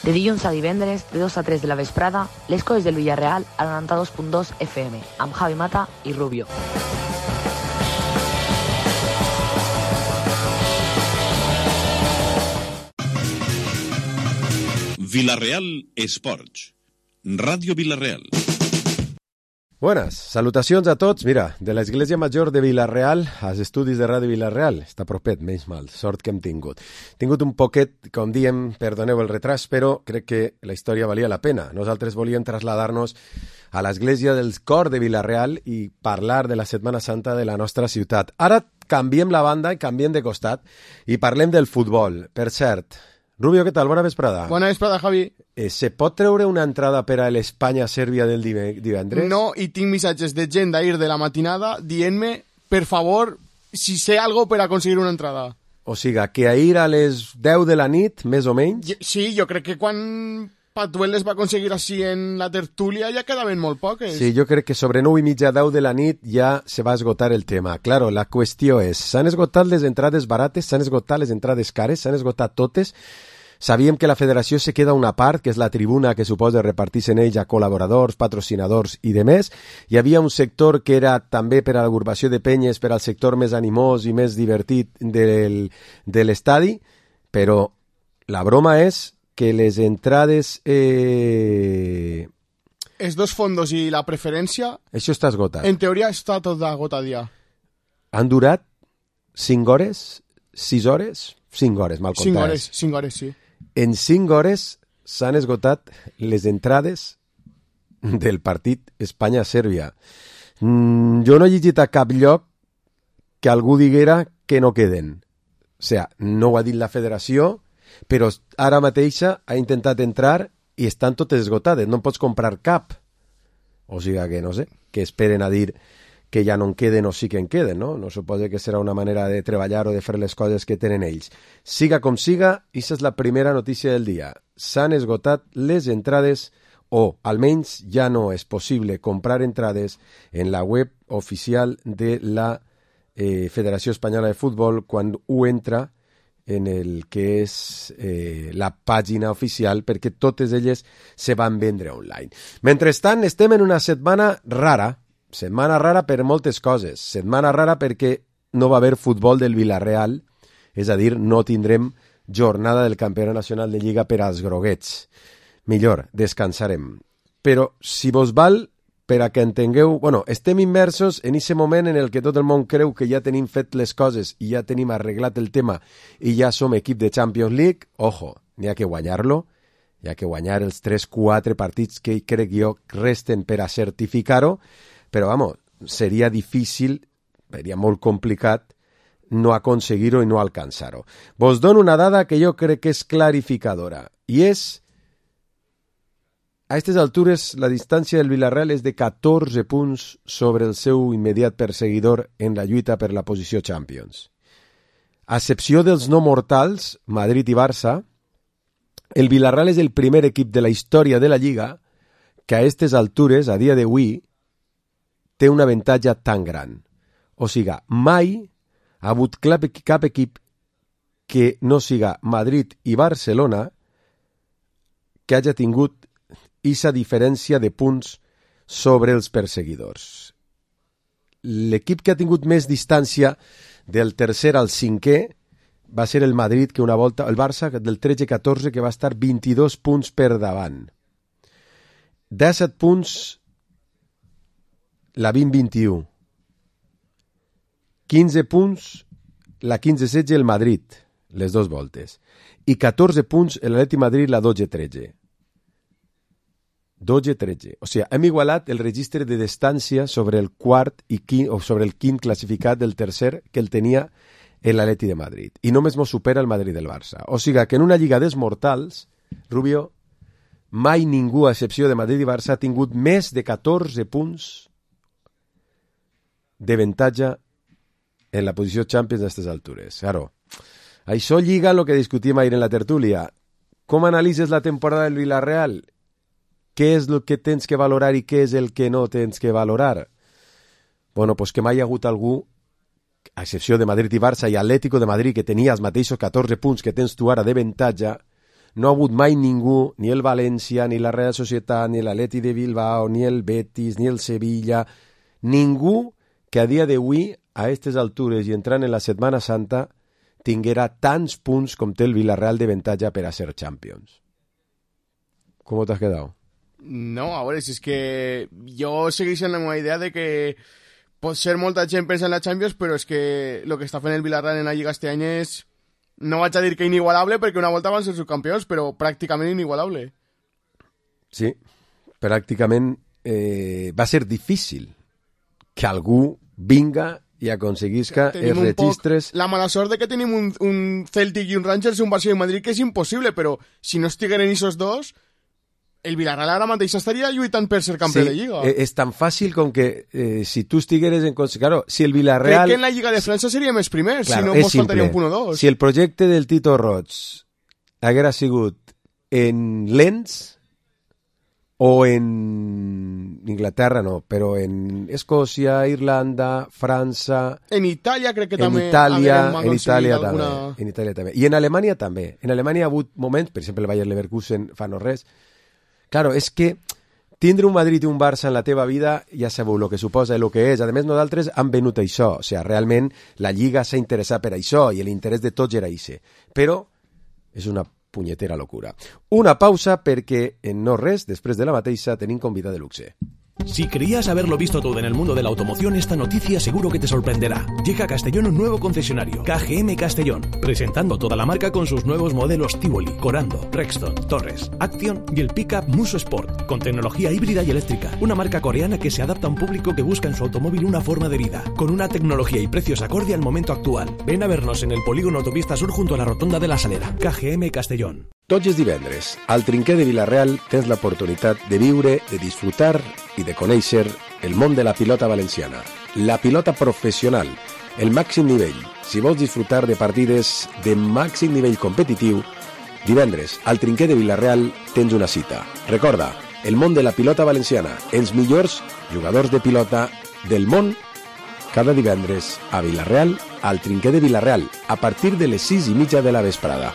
De dilluns a divendres, de 2 a 3 de la vesprada, les coses del Villarreal a 92.2 FM, amb Javi Mata i Rubio. Villarreal Esports, Ràdio Villarreal. Buenas, salutacions a tots. Mira, de l'Església Major de Villarreal als estudis de Ràdio Villarreal. Està propet, menys mal, sort que hem tingut. Tingut un poquet, com diem, perdoneu el retras, però crec que la història valia la pena. Nosaltres volíem traslladar-nos a l'Església del Cor de Villarreal i parlar de la Setmana Santa de la nostra ciutat. Ara canviem la banda i canviem de costat i parlem del futbol. Per cert, Rubio, què tal? Bona vesprada. Bona vesprada, Javi. Se pot treure una entrada per a l'Espanya-Sèrbia del divendres? No, i tinc missatges de gent d'ahir de la matinada dient-me, per favor, si sé algo per aconseguir una entrada. O sigui, que ahir a les 10 de la nit, més o menys? Sí, jo crec que quan Patuel les va aconseguir així en la tertúlia ja quedaven molt poques. Sí, jo crec que sobre 9 i mitja, 10 de la nit ja se va esgotar el tema. Claro, la qüestió és, s'han esgotat les entrades barates, s'han esgotat les entrades cares, s'han esgotat totes. Sabíem que la federació se queda una part, que és la tribuna que suposa repartir-se en ells a col·laboradors, patrocinadors i demés. Hi havia un sector que era també per a l'agrupació de penyes, per al sector més animós i més divertit de l'estadi, però la broma és que les entrades... Els dos fondos i la preferència... Això està esgotat. En teoria està tot agotat ja. Han durat 5 hores? 6 hores? 5 hores, mal comptades. 5 hores, sí. En 5 hores s'han esgotat les entrades del partit Espanya-Sèrbia. Jo no he llegit a cap lloc que algú diguera que no queden. O sigui, no ho ha dit la federació, però ara mateixa ha intentat entrar i estan totes esgotades. No en pots comprar cap. O sigui que, no sé, que esperen a dir que ja no en queden o sí que en queden, no? No suposa que serà una manera de treballar o de fer les coses que tenen ells. Siga com siga, aquesta és la primera notícia del dia. S'han esgotat les entrades o almenys ja no és possible comprar entrades en la web oficial de la Federació Espanyola de Futbol quan ho entra en el que és la pàgina oficial, perquè totes elles se van vendre online. Mentrestant, estem en una setmana rara per moltes coses. Setmana rara perquè no va haver futbol del Villarreal, és a dir, no tindrem jornada del Campionat Nacional de Lliga per als groguets. Millor, descansarem. Però, si vos val, per a que entengueu... Bueno, estem immersos en aquest moment en el que tot el món creu que ja tenim fet les coses i ja tenim arreglat el tema i ja som equip de Champions League. Ojo, n'hi ha que guanyar-lo, hi ha que guanyar els 3-4 partits que crec jo resten per a certificar-ho, però, vamos, seria difícil, seria molt complicat no aconseguir-ho i no alcançar-ho. Vos dono una dada que jo crec que és clarificadora, i és, a aquestes altures, la distància del Villarreal és de 14 punts sobre el seu immediat perseguidor en la lluita per la posició Champions. A excepció dels no mortals, Madrid i Barça, el Villarreal és el primer equip de la història de la Lliga que a aquestes altures, a dia d'avui, té un avantatge tan gran. O sigui, mai ha hagut cap equip que no siga Madrid i Barcelona que hagi tingut aquesta diferència de punts sobre els perseguidors. L'equip que ha tingut més distància del tercer al cinquè va ser el Madrid, que una volta, el Barça del 13-14, que va estar 22 punts per davant. 17 punts la 20-21, 15 punts la 15-16 el Madrid, les dues voltes, i 14 punts l'Atlètic Madrid la 12-13. 12-13. O sigui, hem igualat el registre de distància sobre el quart o sobre el quint classificat del tercer que el tenia l'Atlètic de Madrid. I només mos supera el Madrid del Barça. O sigui que en una lliga dels mortals, Rubio, mai ningú, a excepció de Madrid i Barça, ha tingut més de 14 punts d'avantatge en la posició Champions d'aquestes altures. Claro, això lliga el que discutim ahir en la tertúlia. Com analitzes la temporada del Villarreal? Què és el que tens que valorar i què és el que no tens que valorar? Bueno, pues que mai hi ha hagut algú, a excepció de Madrid i Barça i Atlético de Madrid, que tenia els mateixos 14 punts que tens tu ara d'avantatge, no ha hagut mai ningú, ni el València, ni la Real Societat, ni l'Atleti de Bilbao, ni el Betis, ni el Sevilla, ningú que a dia d'avui, a aquestes altures i entrant en la Setmana Santa, tinguera tants punts com té el Villarreal de avantatge per a ser Champions. ¿Cómo te has quedado? No, a veure, si és que jo segueixo en la meva idea de que pot ser molta gent pensa en la Champions, però és que el que està fent el Villarreal en la Lliga este any és, no vaig a dir que inigualable, perquè una volta van ser subcampions, però pràcticament inigualable. Sí, pràcticament va ser difícil que algú vinga i aconseguisca els registres... La mala sort de que tenim un Celtic i un Rangers i un Barça i un Madrid, que és impossible, però si no estigueren aquests dos, el Villarreal ara mateix estaria lluitant per ser campió de Lliga. És tan fàcil com que si tu estigueres en... Claro, si el Villarreal... Crec que en la Lliga de França seria més primer, claro, si no mos faltaria un punt o dos. Si el projecte del Tito Roig haguera sigut en Lens o en Inglaterra, no, però en Escòcia, Irlanda, França... En Itàlia crec que en també... En Itàlia també. I en Alemanya també. En Alemanya ha hagut moments, per exemple el Bayer Leverkusen fa no res. Claro, és que tindre un Madrid i un Barça en la teva vida ja sabeu el que suposa i el que és. A més, nosaltres hem venut això. O sigui, realment la Lliga s'ha interessat per això i l'interès de tots era això. Però és una punyetera locura. Una pausa perquè en no res, després de la mateixa, tenim convidat de luxe. Si creías haberlo visto todo en el mundo de la automoción, esta noticia seguro que te sorprenderá. Llega a Castellón un nuevo concesionario, KGM Castellón, presentando toda la marca con sus nuevos modelos Tivoli, Corando, Rexton, Torres, Action y el pickup Muso Sport, con tecnología híbrida y eléctrica. Una marca coreana que se adapta a un público que busca en su automóvil una forma de vida, con una tecnología y precios acorde al momento actual. Ven a vernos en el polígono Autopista Sur junto a la rotonda de la Salera. KGM Castellón. Tots els divendres, al Trinquer de Villarreal tens l'oportunitat de viure, de disfrutar i de conèixer el món de la pilota valenciana. La pilota professional, el màxim nivell. Si vols disfrutar de partides de màxim nivell competitiu, divendres, al Trinquer de Villarreal tens una cita. Recorda, el món de la pilota valenciana, els millors jugadors de pilota del món, cada divendres a Villarreal, al Trinquer de Villarreal, a partir de les 6:30 de la vesprada.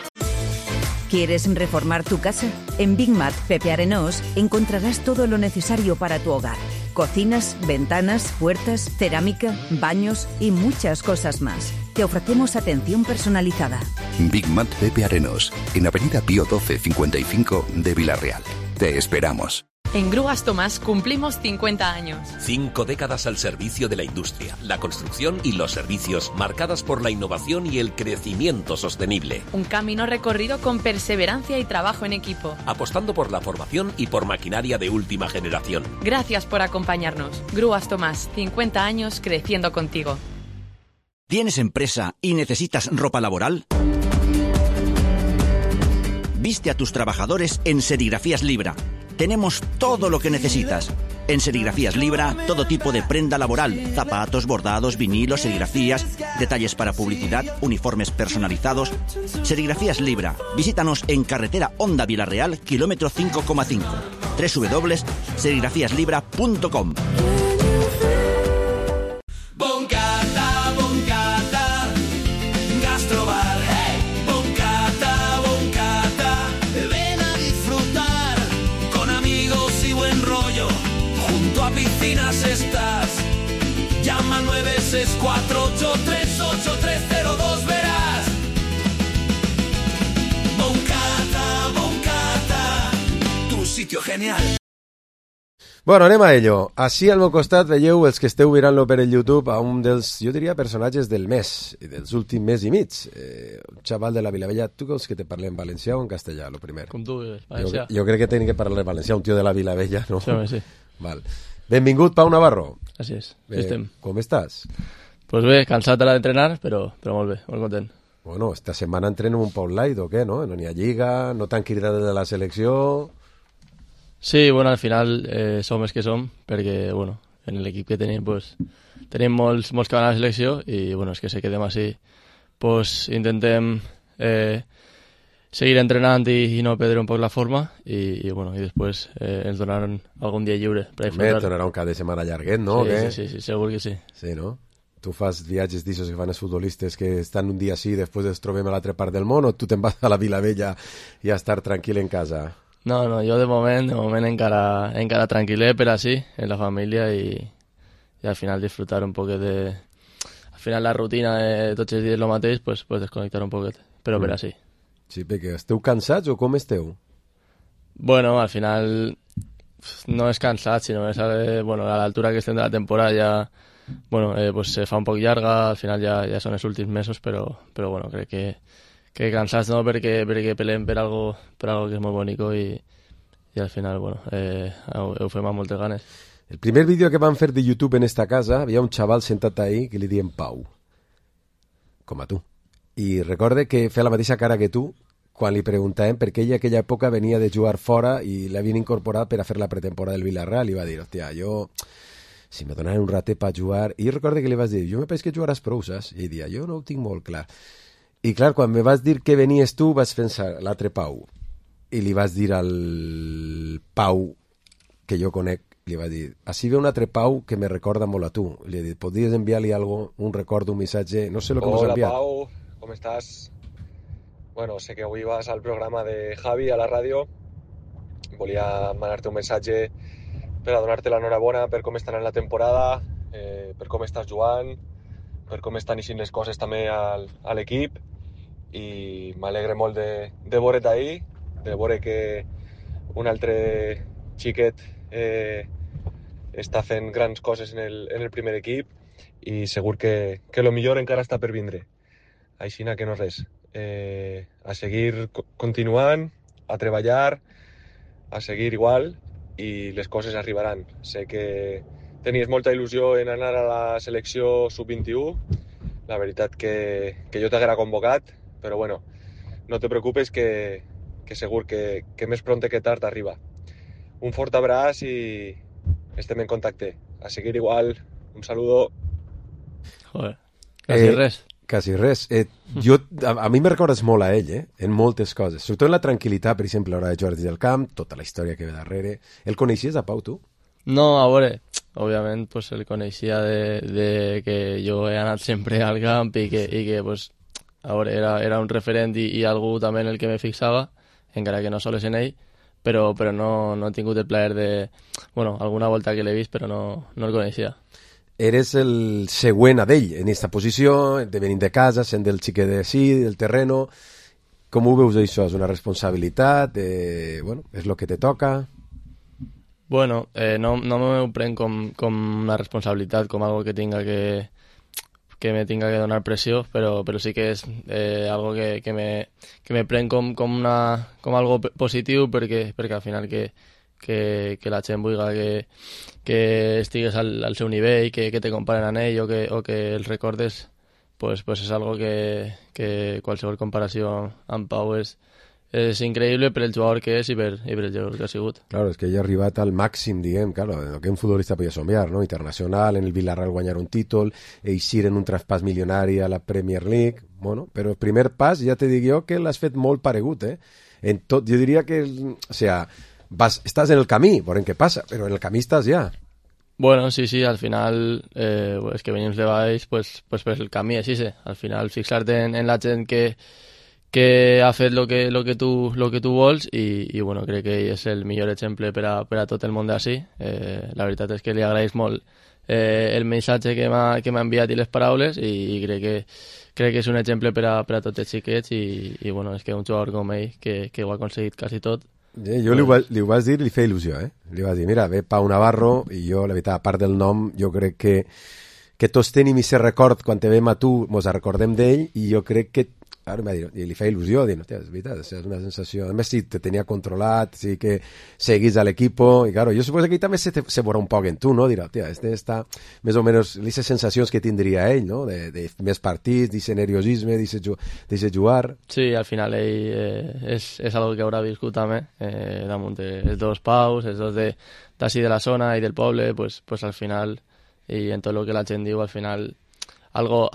¿Quieres reformar tu casa? En Big Mat Pepe Arenós encontrarás todo lo necesario para tu hogar. Cocinas, ventanas, puertas, cerámica, baños y muchas cosas más. Te ofrecemos atención personalizada. Big Mat Pepe Arenós, en Avenida Pío 12 55 de Villarreal. Te esperamos. En Grúas Tomás cumplimos 50 años. 5 décadas al servicio de la industria, la construcción y los servicios, marcadas por la innovación y el crecimiento sostenible. Un camino recorrido con perseverancia y trabajo en equipo. Apostando por la formación y por maquinaria de última generación. Gracias por acompañarnos. Grúas Tomás, 50 años creciendo contigo. ¿Tienes empresa y necesitas ropa laboral? Viste a tus trabajadores en Serigrafías Libra. Tenemos todo lo que necesitas. En Serigrafías Libra, todo tipo de prenda laboral, zapatos, bordados, vinilos, serigrafías, detalles para publicidad, uniformes personalizados. Serigrafías Libra. Visítanos en carretera Honda Villarreal, kilómetro 5,5. www.serigrafíaslibra.com. Estás, llama al 964838302, verás. Boncata, tu sitio genial. Bueno, anem a ello. Així al meu costat veieu, els que esteu mirant-lo per el YouTube, a un dels, jo diria, personatges del mes, dels últims mes i mig. Un xaval de la Vilavella. Tu creus que te parlem en valencià o en castellà, lo primer? Com tu, valencià. Jo crec que tenen que parlar en valencià, un tio de la Vilavella, no? Sí, sí. Val. Benvingut, Pau Navarro. Així és, aquí estem. Com estàs? Pues bé, cansat ara d'entrenar, però molt bé, molt content. Bueno, esta setmana entrenem un poc light o què, no? No n'hi ha lliga, no t'han cridat de la selecció... Sí, bueno, al final som els que som, perquè, bueno, en l'equip que tenim, pues, tenim molts que van a la selecció i, bueno, és que se quedem així, pues, intentem seguir entrenant i no perdre un poc la forma i bueno, i després ens donaran algun dia lliure per enfrontar. També donarà un cap de setmana llarguet, no? Sí, sí, segur que sí. Sí, no? tu fas viatges d'aixòs que fan els futbolistes que estan un dia així, després es trobem a l'altra part del món, o tu te'n vas a la Vilavella i a estar tranquil en casa? No, jo de moment encara tranquil·let per així, en la família, i al final disfrutar un poquet de... Al final la rutina de tots els dies el mateix, pues desconnectar un poquet, però per així. Sí, perquè esteu cansats o com esteu? Bueno, al final no és cansat, sinó és a l'altura que estem de la temporada ja pues se fa un poc llarga, al final ja són els últims mesos, però bueno, crec que cansats no, perquè pelem per algo que és molt bonico i al final, bueno, ho fem amb moltes ganes. El primer vídeo que van fer de YouTube en esta casa, havia un xaval sentat ahí que li diem Pau, com a tu. I recorde que feia la mateixa cara que tu quan li preguntàvem per què ell aquella època venia de jugar fora i l'havien incorporat per a fer la pretemporada del Villarreal i va dir, hòstia, jo, si me donaran un ratet per jugar... I recorde que li vas dir, jo me penso que jugaràs prou, saps? I ell dia, jo no ho tinc molt clar. I clar, quan me vas dir que venies tu, vas pensar l'altre Pau. I li vas dir al Pau, que jo conec, li va dir, així ve un altre Pau que me recorda molt a tu. Li he dit, podries enviar-li algo, un record, un missatge, no sé el que m'has enviat. Hola Pau, com estàs? Bueno, sé que avui vas al programa de Javi a la ràdio. Volia mandar-te un missatge per a donar-te l'enhorabona per com estan en la temporada, per com estàs jugant, per com estan eixint les coses també a l'equip, i m'alegre molt de veure't ahir, de veure que un altre xiquet està fent grans coses en el primer equip, i segur que lo millor encara està per vindre. Aixina que no res. A seguir continuant, a treballar, a seguir igual, i les coses arribaran. Sé que tenies molta il·lusió en anar a la selecció sub-21, la veritat que jo t'haguera convocat, però bueno, no te preocupes que segur que més prompte que tard arriba. Un fort abraç i estem en contacte. A seguir igual, un saludo. Joder, quasi res. Quasi res. A mi me recordes molt a ell, en moltes coses. Sobretot en la tranquil·litat, per exemple, a l'hora de jugar des del camp, tota la història que ve darrere. El coneixies, a Pau, tu? No, a veure, òbviament, pues, el coneixia de que jo he anat sempre al camp i que pues, a veure, era un referent i algú també en el que me fixava, encara que no sols en ell, però no he tingut el plaer de... Bueno, alguna volta que l'he vist, però no el coneixia. Eres el següent a d'ell en aquesta posició, de venint de casa, sent del xiquet de sí, del terreno. Com ho veus això? És una responsabilitat? Bueno, és el que te toca? Bueno, no m'ho prenc com una responsabilitat, com algo que tinga que me tinga que donar pressió, però sí que és algo que me prenc com algo positiu, perquè al final que la gent vulgui que estigues al seu nivell, que te comparen amb ell o que els recordes, pues és algo que qualsevol comparació amb Pau és increïble per el jugador que és i per el jugador que ha sigut. Claro, és que ell ha arribat al màxim, diguem, claro, el que un futbolista podia somiar, ¿no? Internacional, en el Villarreal guanyar un títol, eixir en un traspàs milionari a la Premier League, bueno, però el primer pas, ja te dic jo, que l'has fet molt paregut, En tot, jo diria que, o sea, estàs en el camí, veurem què passa, però en el camí estàs ja. Bueno, sí, al final és que venim de baix, pues per el camí, així sé. Al final fixar-te en la gent que ha fet lo que tu vols i bueno, crec que ell és el millor exemple per a tot el món d'ací. La veritat és que li agraeix molt el missatge que m'ha enviat i les paraules, i crec que és un exemple per a tots els xiquets i bueno, és que un jugador com ell que ho ha aconseguit quasi tot. Jo li ho vas dir, li feia il·lusió, Li vas dir, mira, ve Pau Navarro, i jo, la veritat, a part del nom, jo crec que tots tenim aquest record, quan te veiem a tu, mos recordem d'ell, i jo crec que ara em va dir, i li feia il·lusió, dir, hòstia, és veritat, és una sensació, a més sí, te tenia controlat, sí que seguís a l'equipo, i claro, jo suposo que ell també se veurà un poc en tu, no? Dirà, hòstia, està més o menys les sensacions que tindria ell, no? De més partits, d'aquest nerviosisme, d'aquest jugar. Sí, al final ell és algo que haurà viscut també, damunt els dos Paus, els dos d'ací de la zona i del poble, pues al final, i en tot el que la gent diu, al final algo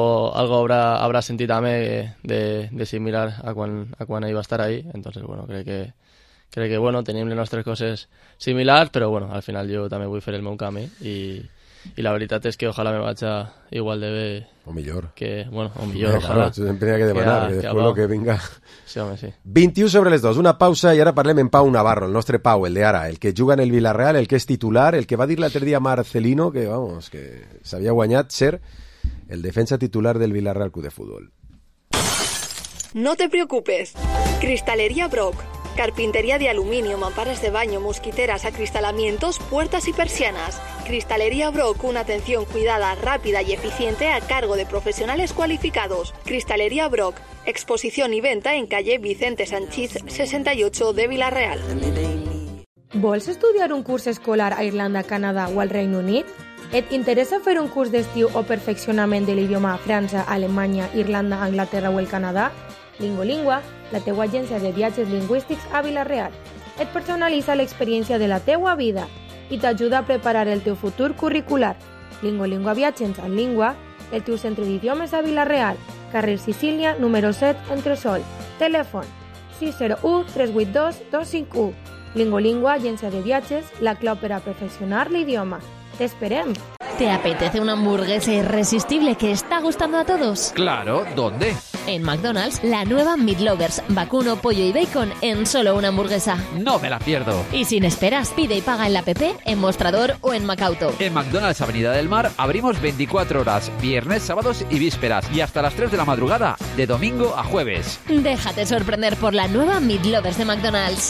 habrá sentit també de similar a quan ell va estar ahí. Entonces, bueno, crec que bueno, tenim les nostres coses similars, però bueno, al final jo també vull fer el meu camí i la veritat és que ojalà me vaig igual de bé o millor o millor, ojalà sempre hi ha que demanar, que després el que vinga sí, home, sí. 21 sobre les 2, una pausa i ara parlem en Pau Navarro, el nostre Pau, el de ara, el que juga en el Villarreal, el que és titular, el que va dir l'altre dia Marcelino que s'havia guanyat ser el defensa titular del Villarreal Club de Fútbol. No te preocupes, Cristalería Brock, carpintería de aluminio, mamparas de baño, mosquiteras, acristalamientos, puertas y persianas. Cristalería Brock, una atención cuidada, rápida y eficiente a cargo de profesionales cualificados. Cristalería Brock, exposición y venta en calle Vicente Sanchís 68 de Villarreal. Vols estudiar un curs escolar a Irlanda, Canadà o al Regne Unit? Et interessa fer un curs d'estiu o perfeccionament de l'idioma a França, Alemanya, Irlanda, Anglaterra o el Canadà? Lingolingua, la teua agència de viatges lingüístics a Villarreal. Et personalitza l'experiència de la teua vida i t'ajuda a preparar el teu futur curricular. Lingolingua Viatges en Língua, el teu centre d'idiomes a Villarreal, carrer Sicília, número 7, Entresol. Telèfon 601 382 251. Lingolingua, agència de viatges, la clau per a perfeccionar l'idioma. ¡Te esperem! ¿Te apetece una hamburguesa irresistible que está gustando a todos? Claro, ¿dónde? En McDonald's, la nueva Meat Lovers, vacuno, pollo y bacon en solo una hamburguesa. No me la pierdo. Y sin esperas, pide y paga en la app, en Mostrador o en Macauto. En McDonald's Avenida del Mar abrimos 24 horas, viernes, sábados y vísperas, y hasta las 3 de la madrugada, de domingo a jueves. Déjate sorprender por la nueva Meat Lovers de McDonald's.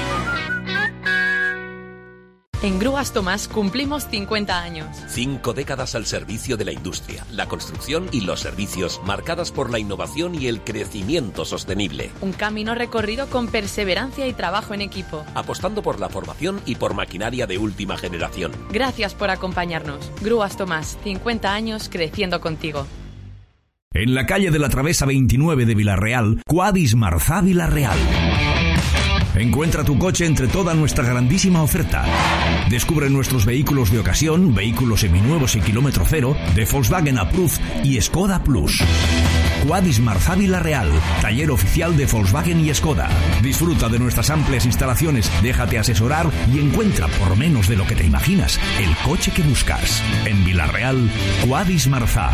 En Grúas Tomás cumplimos 50 años. 5 décadas al servicio de la industria, la construcción y los servicios, marcadas por la innovación y el crecimiento sostenible. Un camino recorrido con perseverancia y trabajo en equipo. Apostando por la formación y por maquinaria de última generación. Gracias por acompañarnos. Grúas Tomás, 50 años creciendo contigo. En la calle de la Travesa 29 de Villarreal, Quadis Marzá Villarreal. Encuentra tu coche entre toda nuestra grandísima oferta. Descubre nuestros vehículos de ocasión, vehículos seminuevos y kilómetro cero, de Volkswagen Approved y Skoda Plus. Quadis Marzá Villarreal, taller oficial de Volkswagen y Skoda. Disfruta de nuestras amplias instalaciones, déjate asesorar y encuentra por menos de lo que te imaginas el coche que buscas. En Villarreal, Quadis Marzá.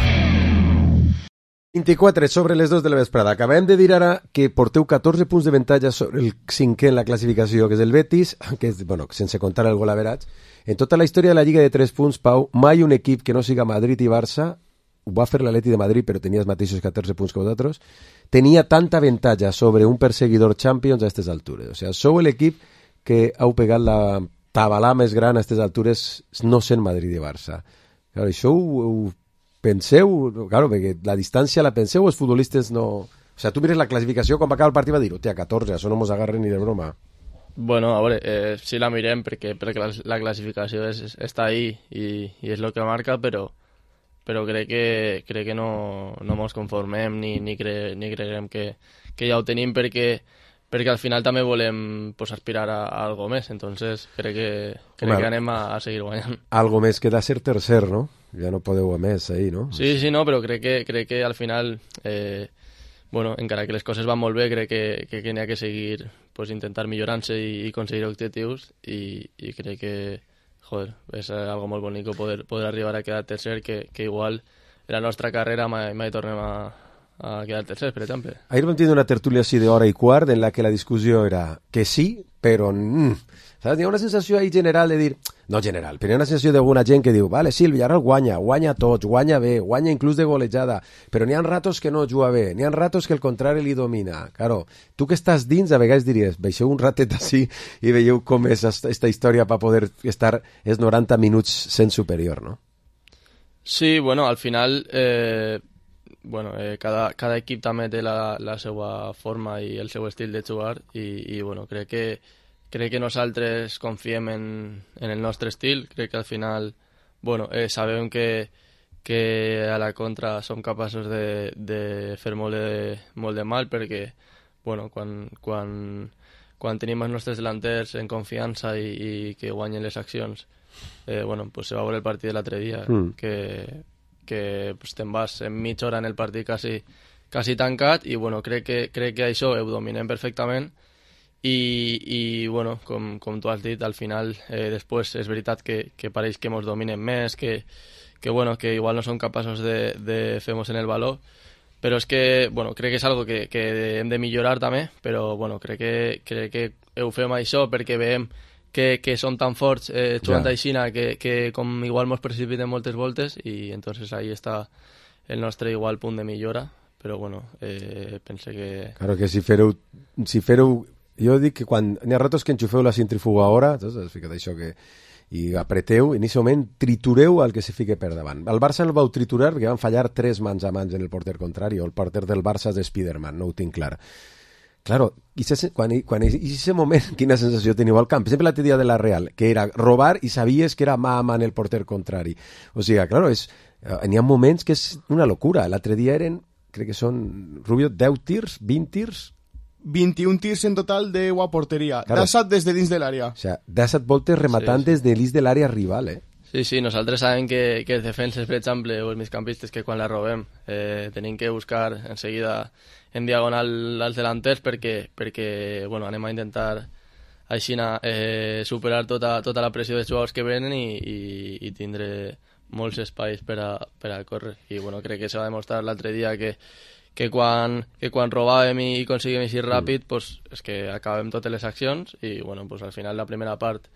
24 sobre les 2 de la vesprada. Acabem de dir ara que porteu 14 punts de avantatge sobre el cinquè en la classificació, que és el Betis, que és, sense comptar el gol average. En tota la història de la Lliga de 3 punts, Pau, mai un equip que no siga Madrid i Barça, ho va fer l'Atleti de Madrid, però tenia els mateixos 14 punts que vosaltres, tenia tanta avantatge sobre un perseguidor Champions a aquestes altures. O sigui, sou l'equip que heu pegat la tabalà més gran a aquestes altures no sent Madrid i Barça. Clar, això ho penseu, claro, perquè la distància la penseu, els futbolistes no... O sigui, tu mires la classificació, quan va acabar el partit va dir, hòstia, 14, això no mos agarren ni de broma. Bueno, a veure, sí la mirem perquè la classificació està ahí i és el que marca, però crec que no mos conformem ni creiem que ja ho tenim perquè al final també volem aspirar a algo més, entonces crec que anem a seguir guanyant. Algo més que de ser tercer, no? Ja no podeu a més ahí, no? Sí, no, però crec que al final, encara que les coses van molt bé, crec que n'hi ha que seguir, intentar millorar-se i aconseguir objectius i crec que, és algo molt bonic poder arribar a quedar tercer, que igual en la nostra carrera mai tornem a quedar tercers, per exemple. Ahir vam tenir una tertúlia així d'hora i quart en la que la discussió era que sí, però... Saps? Hi ha una sensació ahí general de dir... No general, però hi ha una sensació d'alguna gent que diu vale, sí, el Villarreal guanya tots, guanya bé, guanya inclús de golejada, però n'hi ha ratos que no juga bé, n'hi ha ratos que el contrari li domina. Claro, tu que estàs dins, a vegades diries, baixeu un ratet així i veieu com és esta història per poder estar els 90 minuts sent superior, no? Sí, al final... cada equip també té la seva forma i el seu estil de jugar i crec que nosaltres confiem en el nostre estil, crec que al final sabem que a la contra som capaços de fer molt de mal perquè quan tenim els nostres delanters en confiança i que guanyen les accions se va veure el partit de l'altre dia que te'n vas en mitja hora en el partit quasi tancat i crec que això ho dominem perfectament i bueno, com tu has dit, al final després és veritat que pareix que ens dominen més, que igual no són capaços de fer-nos en el valor, però és que, bueno, crec que és algo que hem de millorar també, però bueno, crec que ho fem això perquè veiem que són tan forts jugant a Xina que com igual ens precipiten moltes voltes i entonces ahí està el nostre igual punt de millora, però bueno, pense que... Claro que si fareu... Jo dic que quan n'hi ha ratos que enxufeu la centrifugadora, has ficat això que... i apreteu, en aquest moment tritureu el que se fique per davant. El Barça el vau triturar perquè van fallar 3 mans a mans en el porter contrari, o el porter del Barça és de Spiderman, no ho tinc clar. Claro, quan en aquest moment, quina sensació teniu al camp? Per exemple, l'altre dia de la Real, que era robar i sabies que era mà a mà en el porter contrari. O sigui, claro, n'hi ha moments que és una locura. L'altre dia eren, crec que són, Rubio, 10 tirs, 20 tirs? 21 tirs en total de porteria. Claro. D'assat des de dins de l'àrea. O sigui, d'assat voltes rematant des de l'is de l'àrea rival, Sí, nosaltres sabem que els defenses, per exemple, o els migcampistes, que quan la robem tenim que buscar en seguida en diagonal als delanters perquè bueno, anem a intentar així superar tota la pressió dels jugadors que venen i tindre molts espais per a córrer. I bueno, crec que s'ha demostrat l'altre dia que quan robàvem i aconseguim així ràpid, pues, és que acabem totes les accions i bueno, pues, al final la primera part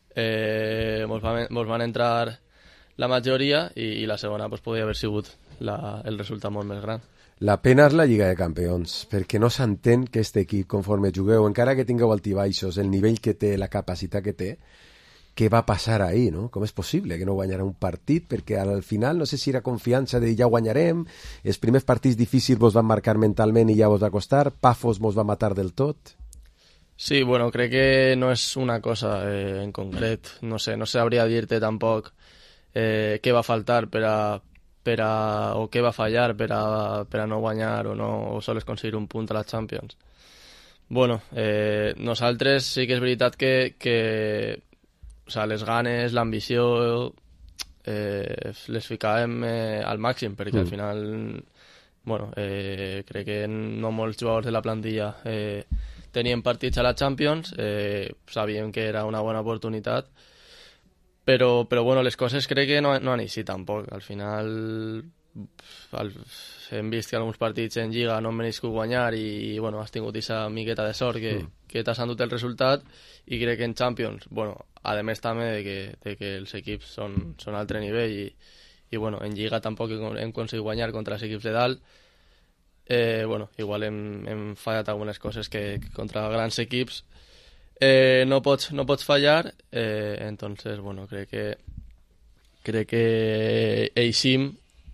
mos van entrar la majoria i la segona pues, podria haver sigut el resultat molt més gran. La pena és la Lliga de Campions, perquè no s'entén que aquest equip, conforme jugueu, encara que tingueu altibaixos, el nivell que té, la capacitat que té, què va passar ahir, no? Com és possible que no guanyarà un partit? Perquè al final, no sé si era confiança de ja guanyarem, els primers partits difícils vos van marcar mentalment i ja vos va costar, Pafos mos va matar del tot... Sí, bueno, crec que no és una cosa en concret, no sé, no sabria dir-te tampoc què va faltar o què va fallar per a no guanyar o sols aconseguir un punt a la Champions. Bueno, nosaltres sí que és veritat que o sea, les ganes, l'ambició les ficàvem al màxim perquè al final bueno, crec que no molts jugadors de la plantilla tenien partits a la Champions, sabíem que era una bona oportunitat, però bueno, les coses crec que no han eixit tampoc. Al final hem vist que alguns partits en Lliga no han merescut guanyar i bueno, has tingut aquesta miqueta de sort que t'has endut el resultat i crec que en Champions, bueno, a més també de que els equips són a altre nivell i bueno, en Lliga tampoc hem aconseguit guanyar contra els equips de dalt. Bueno, igual hem fallat algunes coses que contra grans equips no pots fallar, entonces bueno, crec que eixim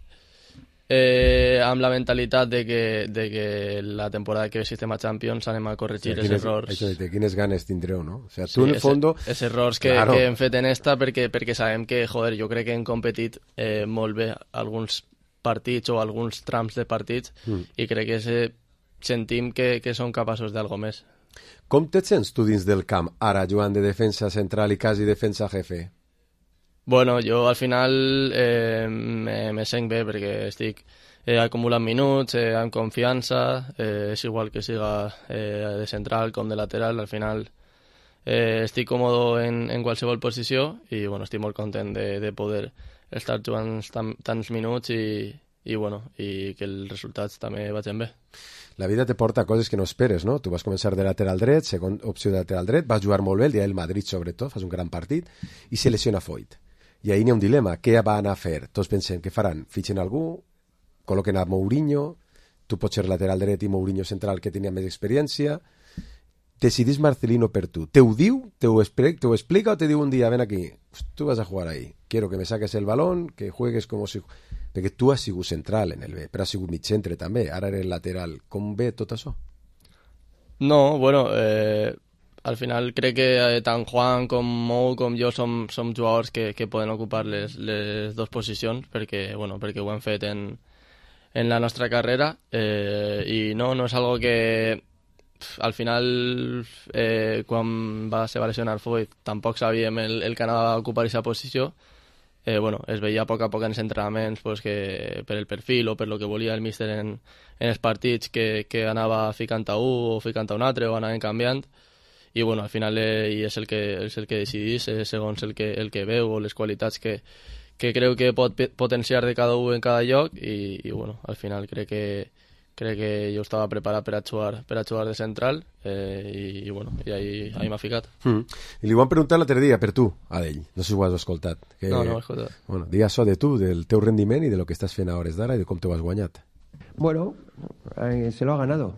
amb la mentalitat de que la temporada que ve sistema Champions anem a corregir els errors. Quines ganes tindreu, no? O sea, tu en el fondo... Els errors que hem fet en esta perquè sabem que, joder, jo crec que hem competit molt bé alguns partits o alguns trams de partits i crec que sentim que són capaços d'algo més. Com te sents tu dins del camp ara jugant de defensa central i quasi defensa jefe? Bueno, jo al final me sent bé perquè estic acumulant minuts, amb confiança, és igual que siga de central com de lateral, al final estic còmode en qualsevol posició i bueno, estic molt content de poder estar jugant tants minuts i bueno, i que els resultats també vagin bé. La vida te porta a coses que no esperes, no? Tu vas començar de lateral dret, segona opció de lateral dret, vas jugar molt bé, el dia del Madrid sobretot, fas un gran partit, i se lesiona Foyt. I ahir n'hi ha un dilema, què van a fer? Tots pensem, què faran? Fitxen algú, col·loquen a Mourinho, tu pots ser lateral dret i Mourinho central que tenia més experiència, decidís Marcelino per tu. Te ho diu, te ho explica o te diu un dia, ven aquí, tu vas a jugar ahí, quiero que me saques el balón, que juegues com si... Perquè tu has sigut central en el B, però has sigut mig centre també, ara eres lateral. Com ve tot això? No, bueno, al final crec que tant Juan com Mou com jo som jugadors que poden ocupar les dues posicions perquè ho hem fet en la nostra carrera i no és algo que al final quan se va lesionar Foyt tampoc sabíem el que anava a ocupar aquesta posició. Es veia a poc en els entrenaments que per el perfil o per el que volia el míster en els partits que anava ficant a un o ficant a un altre o anaven canviant i bueno, al final és el que decidís, segons el que veu o les qualitats que creu que pot potenciar de cada un en cada lloc i bueno, al final crec que jo estava preparat per a jugar de central i bueno, i ahí m'ha ficat. I li ho han preguntat l'altre dia per tu, a ell, no sé si ho has escoltat. No, ho he escoltat. Bueno, digues això de tu, del teu rendiment i de lo que estàs fent a hores d'ara i de com t'ho has guanyat. Bueno, se lo ha ganado.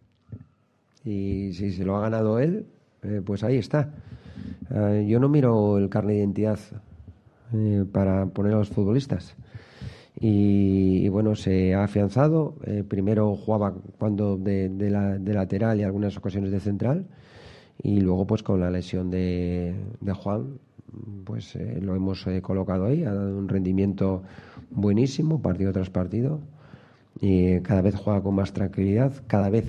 Y si se lo ha ganado él, pues ahí está. Yo no miro el carnet de identidad para poner a los futbolistas. Y bueno, se ha afianzado. Primero jugaba cuando de lateral y algunas ocasiones de central. Y luego, pues con la lesión de Juan, pues lo hemos colocado ahí. Ha dado un rendimiento buenísimo, partido tras partido. Y cada vez juega con más tranquilidad, cada vez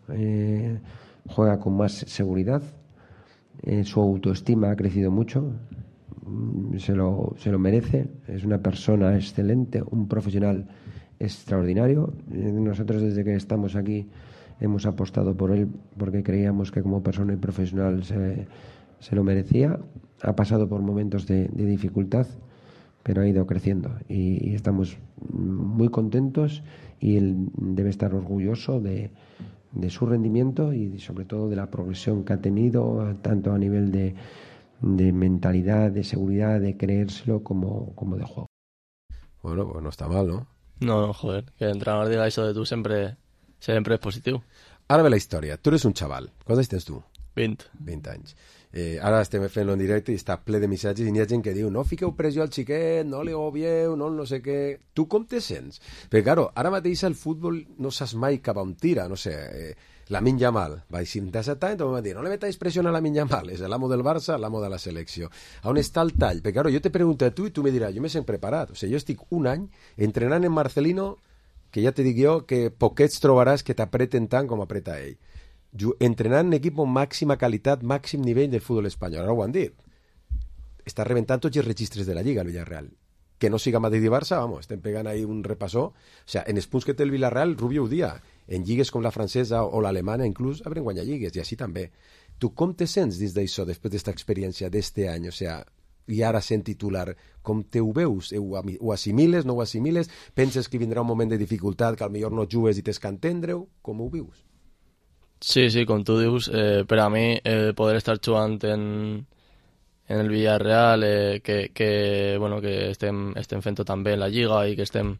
juega con más seguridad. Su autoestima ha crecido mucho. Se lo merece, es una persona excelente, un profesional extraordinario. Nosotros desde que estamos aquí hemos apostado por él porque creíamos que como persona y profesional se lo merecía. Ha pasado por momentos de dificultad, pero ha ido creciendo y estamos muy contentos y él debe estar orgulloso de su rendimiento y sobre todo de la progresión que ha tenido tanto a nivel de mentalidad, de seguridad, de creérselo como de juego. Bueno, pues no está mal, ¿no? No, joder, que el entrenador diga eso de tu siempre és positiu. Ara ve la història. Tu eres un xaval. Quants anys tens tu? 20. 20 anys. Ara estem fent-lo en directe i està ple de missatges i n'hi ha gent que diu no fiqueu pressió al xiquet, no li obieu, no sé què... Tu com te sents? Perquè, claro, ara mateix el futbol no saps mai cap on tira, no sé... Lamine Yamal va a 17 anys, va dir, no le metáis presión a Lamine Yamal, és l'amo del Barça, l'amo de la selecció. On està el tall? Perquè, claro, jo te pregunto a tu i tu me diràs, jo me sent preparat. O sigui, jo estic un any entrenant en Marcelino, que ja te dic jo que poquets trobaràs que t'apreten tant com apreta ell. Entrenant en equip amb màxima qualitat, màxim nivell del futbol espanyol. Ara ho han dit. Està rebentant tots els registres de la Lliga, el Villarreal. Que no siga Madrid i Barça, vamos, estem pegant ahí un repassó. O sea, en els punts que té el Villarreal, Rubio ho dia. En lligues com la francesa o l'alemana, inclús, haurem guanyat lligues, i així també. Tu com te sents dins d'això, després d'esta experiència d'este any? O sea, i ara sent titular, com te ho veus? Ho assimiles, no ho assimiles? Penses que vindrà un moment de dificultat, que potser no jugues i tens que entendre-ho? Com ho vius? Sí, com tu dius, per a mi poder estar jugant en el Villarreal, que estem fent tan bé en la Lliga i que estem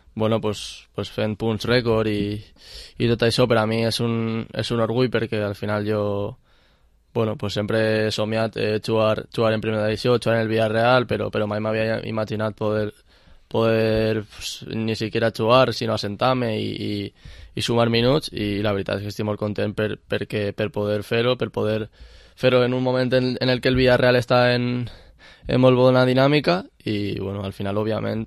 fent punts rècord i tot això per a mi és un orgull perquè al final jo sempre he somiat jugar en primera divisió, jugar en el Villarreal, però mai m'havia imaginat poder ni siquiera jugar, sinó assentar-me i sumar minuts, i la veritat és que estic molt content per poder fer-ho, en un moment en el que el Villarreal està en molt bona dinàmica i al final, òbviament,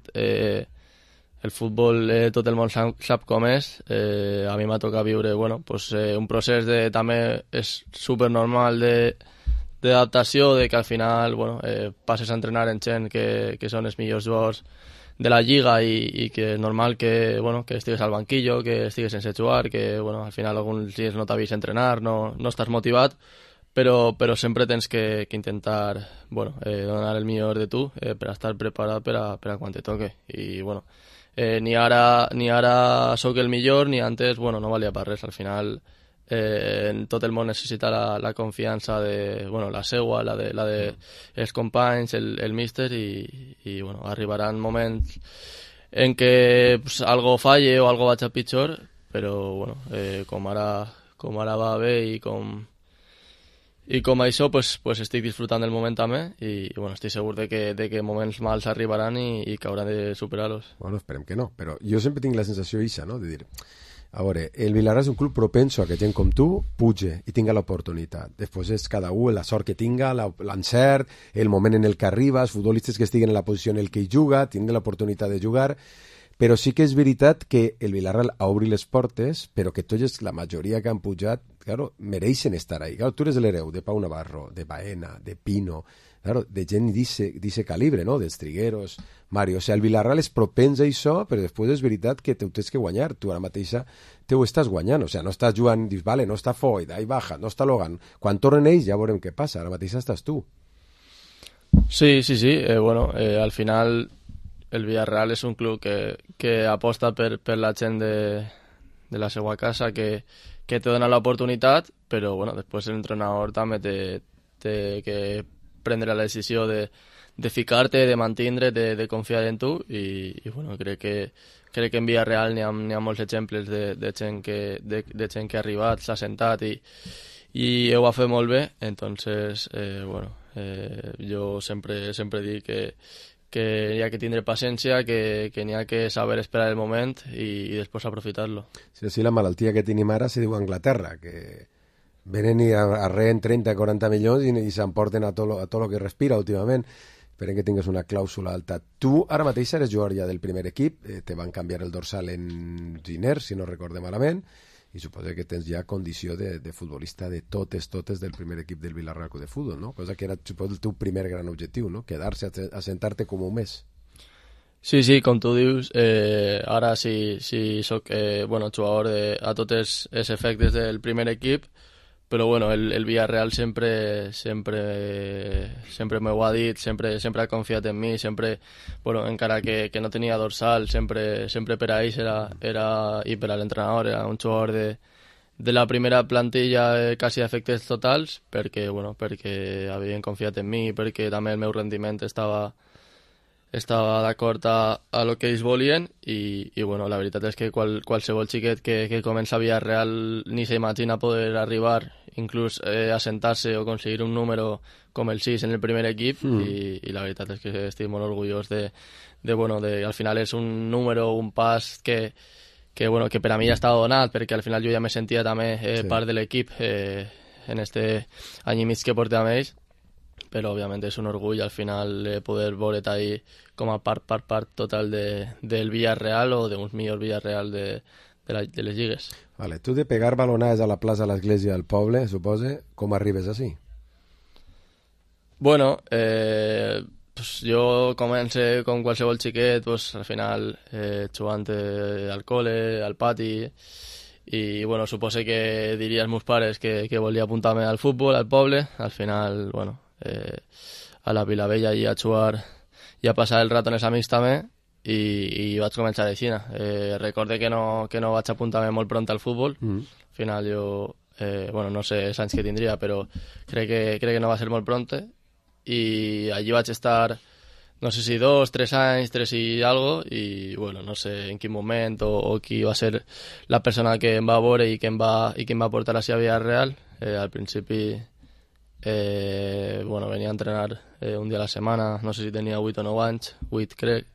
el futbol tot el món sap com és. A mi m'ha tocat viure un procés també és supernormal d'adaptació, de que al final passes a entrenar en gent que són els millors jugadors de la Lliga i que és normal que estigues al banquillo, que estigues sense jugar, que al final alguns dies no t'ha vist entrenar, no estàs motivat, però sempre tens que intentar donar el millor de tu per estar preparat per a quan te toque. I ni ara sóc el millor, ni antes no valia per res. Al final tot el món necessita la confiança de la seua, la de els companys, el míster, i arribaran moments en què algo falle o algo vaig a pitjor, però com ara va bé i com això estic disfrutant del moment també i estic segur de que moments mals arribaran i que hauran de superar-los. Bueno, esperem que no, però jo sempre tinc la sensació eixa, no? De dir, a veure, el Villarreal és un club propenso a que gent com tu puge i tinga l'oportunitat. Després és cada un la sort que tinga, l'encert, el moment en el que arriba, els futbolistes que estiguen en la posició en el que hi juga, tindran l'oportunitat de jugar, però sí que és veritat que el Villarreal ha obrit les portes, però que tots, la majoria que han pujat, claro, mereixen estar ahí. Claro, tu eres l'hereu de Pau Navarro, de Baena, de Pino, claro, de gent d'eixe calibre, no? Dels Trigueros, Mario. O sigui, el Villarreal és propens a això, però després és veritat que t'ho tens que guanyar. Tu ara mateixa te ho estàs guanyant. O sigui, no estàs jugant, dius, vale, no està Foyt, ahí baja, no està Logan. Quan tornen ells ja veurem què passa. Ara mateixa estàs tu. Sí. Bueno, al final el Villarreal és un club que aposta per la gent de la seva casa, que te dona l'oportunitat, però bueno, després l'entrenador també té que prendre la decisió de ficar-te, de mantindre, de confiar en tu, i bueno, crec que en Villarreal n'hi ha molts exemples de gent que ha arribat, s'ha sentat i ho ha fet molt bé. Entonces, bueno, jo sempre dic que hi ha que tindre paciència, que n'hi ha que saber esperar el moment i després aprofitar-lo. Sí, la malaltia que tenim ara se diu Anglaterra, que venen i arreen 30-40 milions i s'emporten a tot lo que respira últimament. Esperem que tingues una clàusula alta. Tu ara mateix eres jugador ja del primer equip, te van canviar el dorsal en Giner, si no recorde malament, i suposo que tens ja condició de futbolista de totes del primer equip del Villarreal de Futbol, no? Cosa que era, suposo, el teu primer gran objectiu, no? Quedar-se, assentar-te com un mes. Sí, com tu dius, ara sí soc jugador a tots els efectes del primer equip, però bueno, el Villarreal sempre m'ho ha dit, sempre ha confiat en mi, sempre, bueno, encara que no tenia dorsal, sempre per a ells era i per a l'entrenador era un jugador de la primera plantilla quasi a efectes totals, perquè havien confiat en mi, perquè també el meu rendiment estava d'acord a lo que ells volien i bueno, la veritat és que qualsevol xiquet que comença a Villarreal ni s'imagina poder arribar inclús a sentar-se o aconseguir un número com el 6 en el primer equip i la veritat és que estic molt orgullós de al final és un número, un pas que per a mi ja estava donat, perquè al final jo ja me sentia també part de l'equip en este any i mig que porté amb ells, però òbviament és un orgull al final poder veure't ahí com a part total del Villarreal o d'un millor Villarreal de les lligues. Vale, tu de pegar balonades a la plaça de l'església del poble, supose, com arribes així? Bueno, pues jo comencé com qualsevol xiquet, pues, al final jugant al col·le, al pati, i bueno, supose que diria als meus pares que volia apuntar-me al futbol, al poble. Al final, bueno, a la Vilavella i a jugar i a passar el rato en els amics també, i vaig començar així. Recorde que no vaig apuntar-me molt pront al futbol. Al final jo, no sé els anys que tindria, però crec que no va ser molt pront, i allí vaig estar, no sé si 2, 3 anys, 3 i algo, i bueno, no sé en quin moment o qui va ser la persona que em va veure i que em va portar a Villarreal. Al principi venia a entrenar un dia a la setmana, no sé si tenia 8 o 9 anys, 8 crec,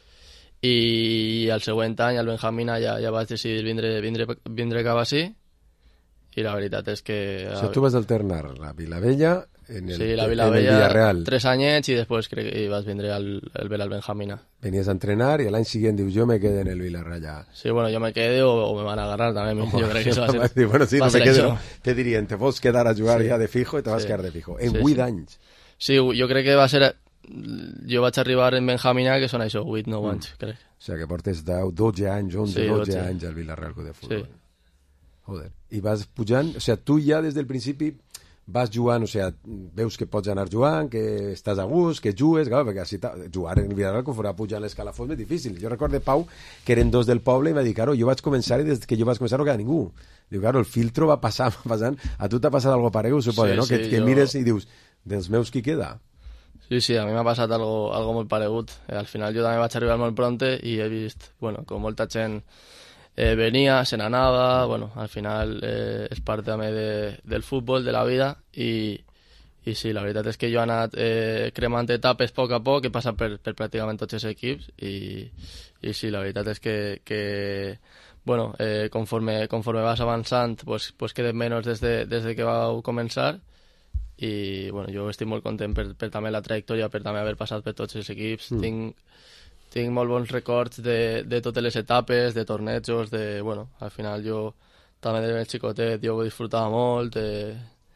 i al següent any al Benjamina ja vaig decidir vindre cap així, i la veritat és que... O sigui, tu vas alternar la Vilavella en el Villarreal 3 anyets i després crec que vas vindre al Benjamina. Venies a entrenar i l'any següent dius, jo me quedo en el Villarreal. Sí, bueno, jo me quedo o me van a agarrar també. Jo crec que això va ser... Bueno, sí, no me quedo. Te dirien, te vols quedar a jugar ja de fijo i te vas quedar de fijo. En 8 anys. Sí, jo crec que va ser... Jo vaig arribar en Benjamina, que són això, 8-9 anys, crec. O sigui, que portes 12 anys, 11-12 anys al Villarreal de Futbol. Sí. Joder. I vas pujant, o sigui, tu ja des del principi vas jugant, o sigui, veus que pots anar jugant, que estàs a gust, que jugues, clar, perquè així jugar en Villarreal com fora pujant l'escalafons és difícil. Jo recordo, Pau, que eren 2 del poble i va dir, claro, jo vaig començar i des que jo vaig començar no queda ningú. Diu, claro, el filtro va passant. A tu t'ha passat algo parego, suposo, no? Que mires i dius, dels meus qui queda? Sí, a mi m'ha passat algo molt paregut. Al final jo també vaig arribar molt pront i he vist, com molta gent venia, se n'anava, al final és part també del futbol, de la vida, i sí, la veritat és que jo he anat cremant etapes a poc, he passat per pràcticament tots els equips, i sí, la veritat és que conforme vas avançant, pues queden menys des de que vau començar, i jo estic molt content per també la trajectòria, per també haver passat per tots els equips. Tinc molt bons records de totes les etapes, de tornejos, al final jo també de ben xicotet jo ho disfrutava molt,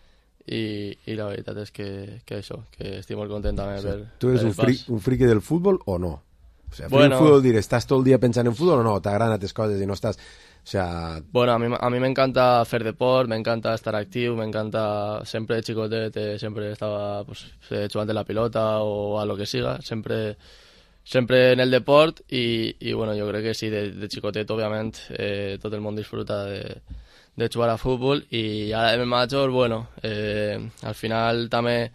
i la veritat és que això, que estic molt content també per Tu eres per el un friqui del futbol o no? O sea, Bueno. el fútbol, diré, ¿estás todo el día pensando en fútbol o no? ¿Te agradan las cosas y no estás...? O sea... Bueno, a mí me encanta hacer deporte, me encanta estar activo, me encanta... Siempre de chicotet, siempre estaba pues, jugando la pilota o a lo que siga, siempre en el deporte y bueno, yo creo que sí, de chicotet, obviamente, todo el mundo disfruta de jugar a fútbol y ahora de mayor, bueno, al final también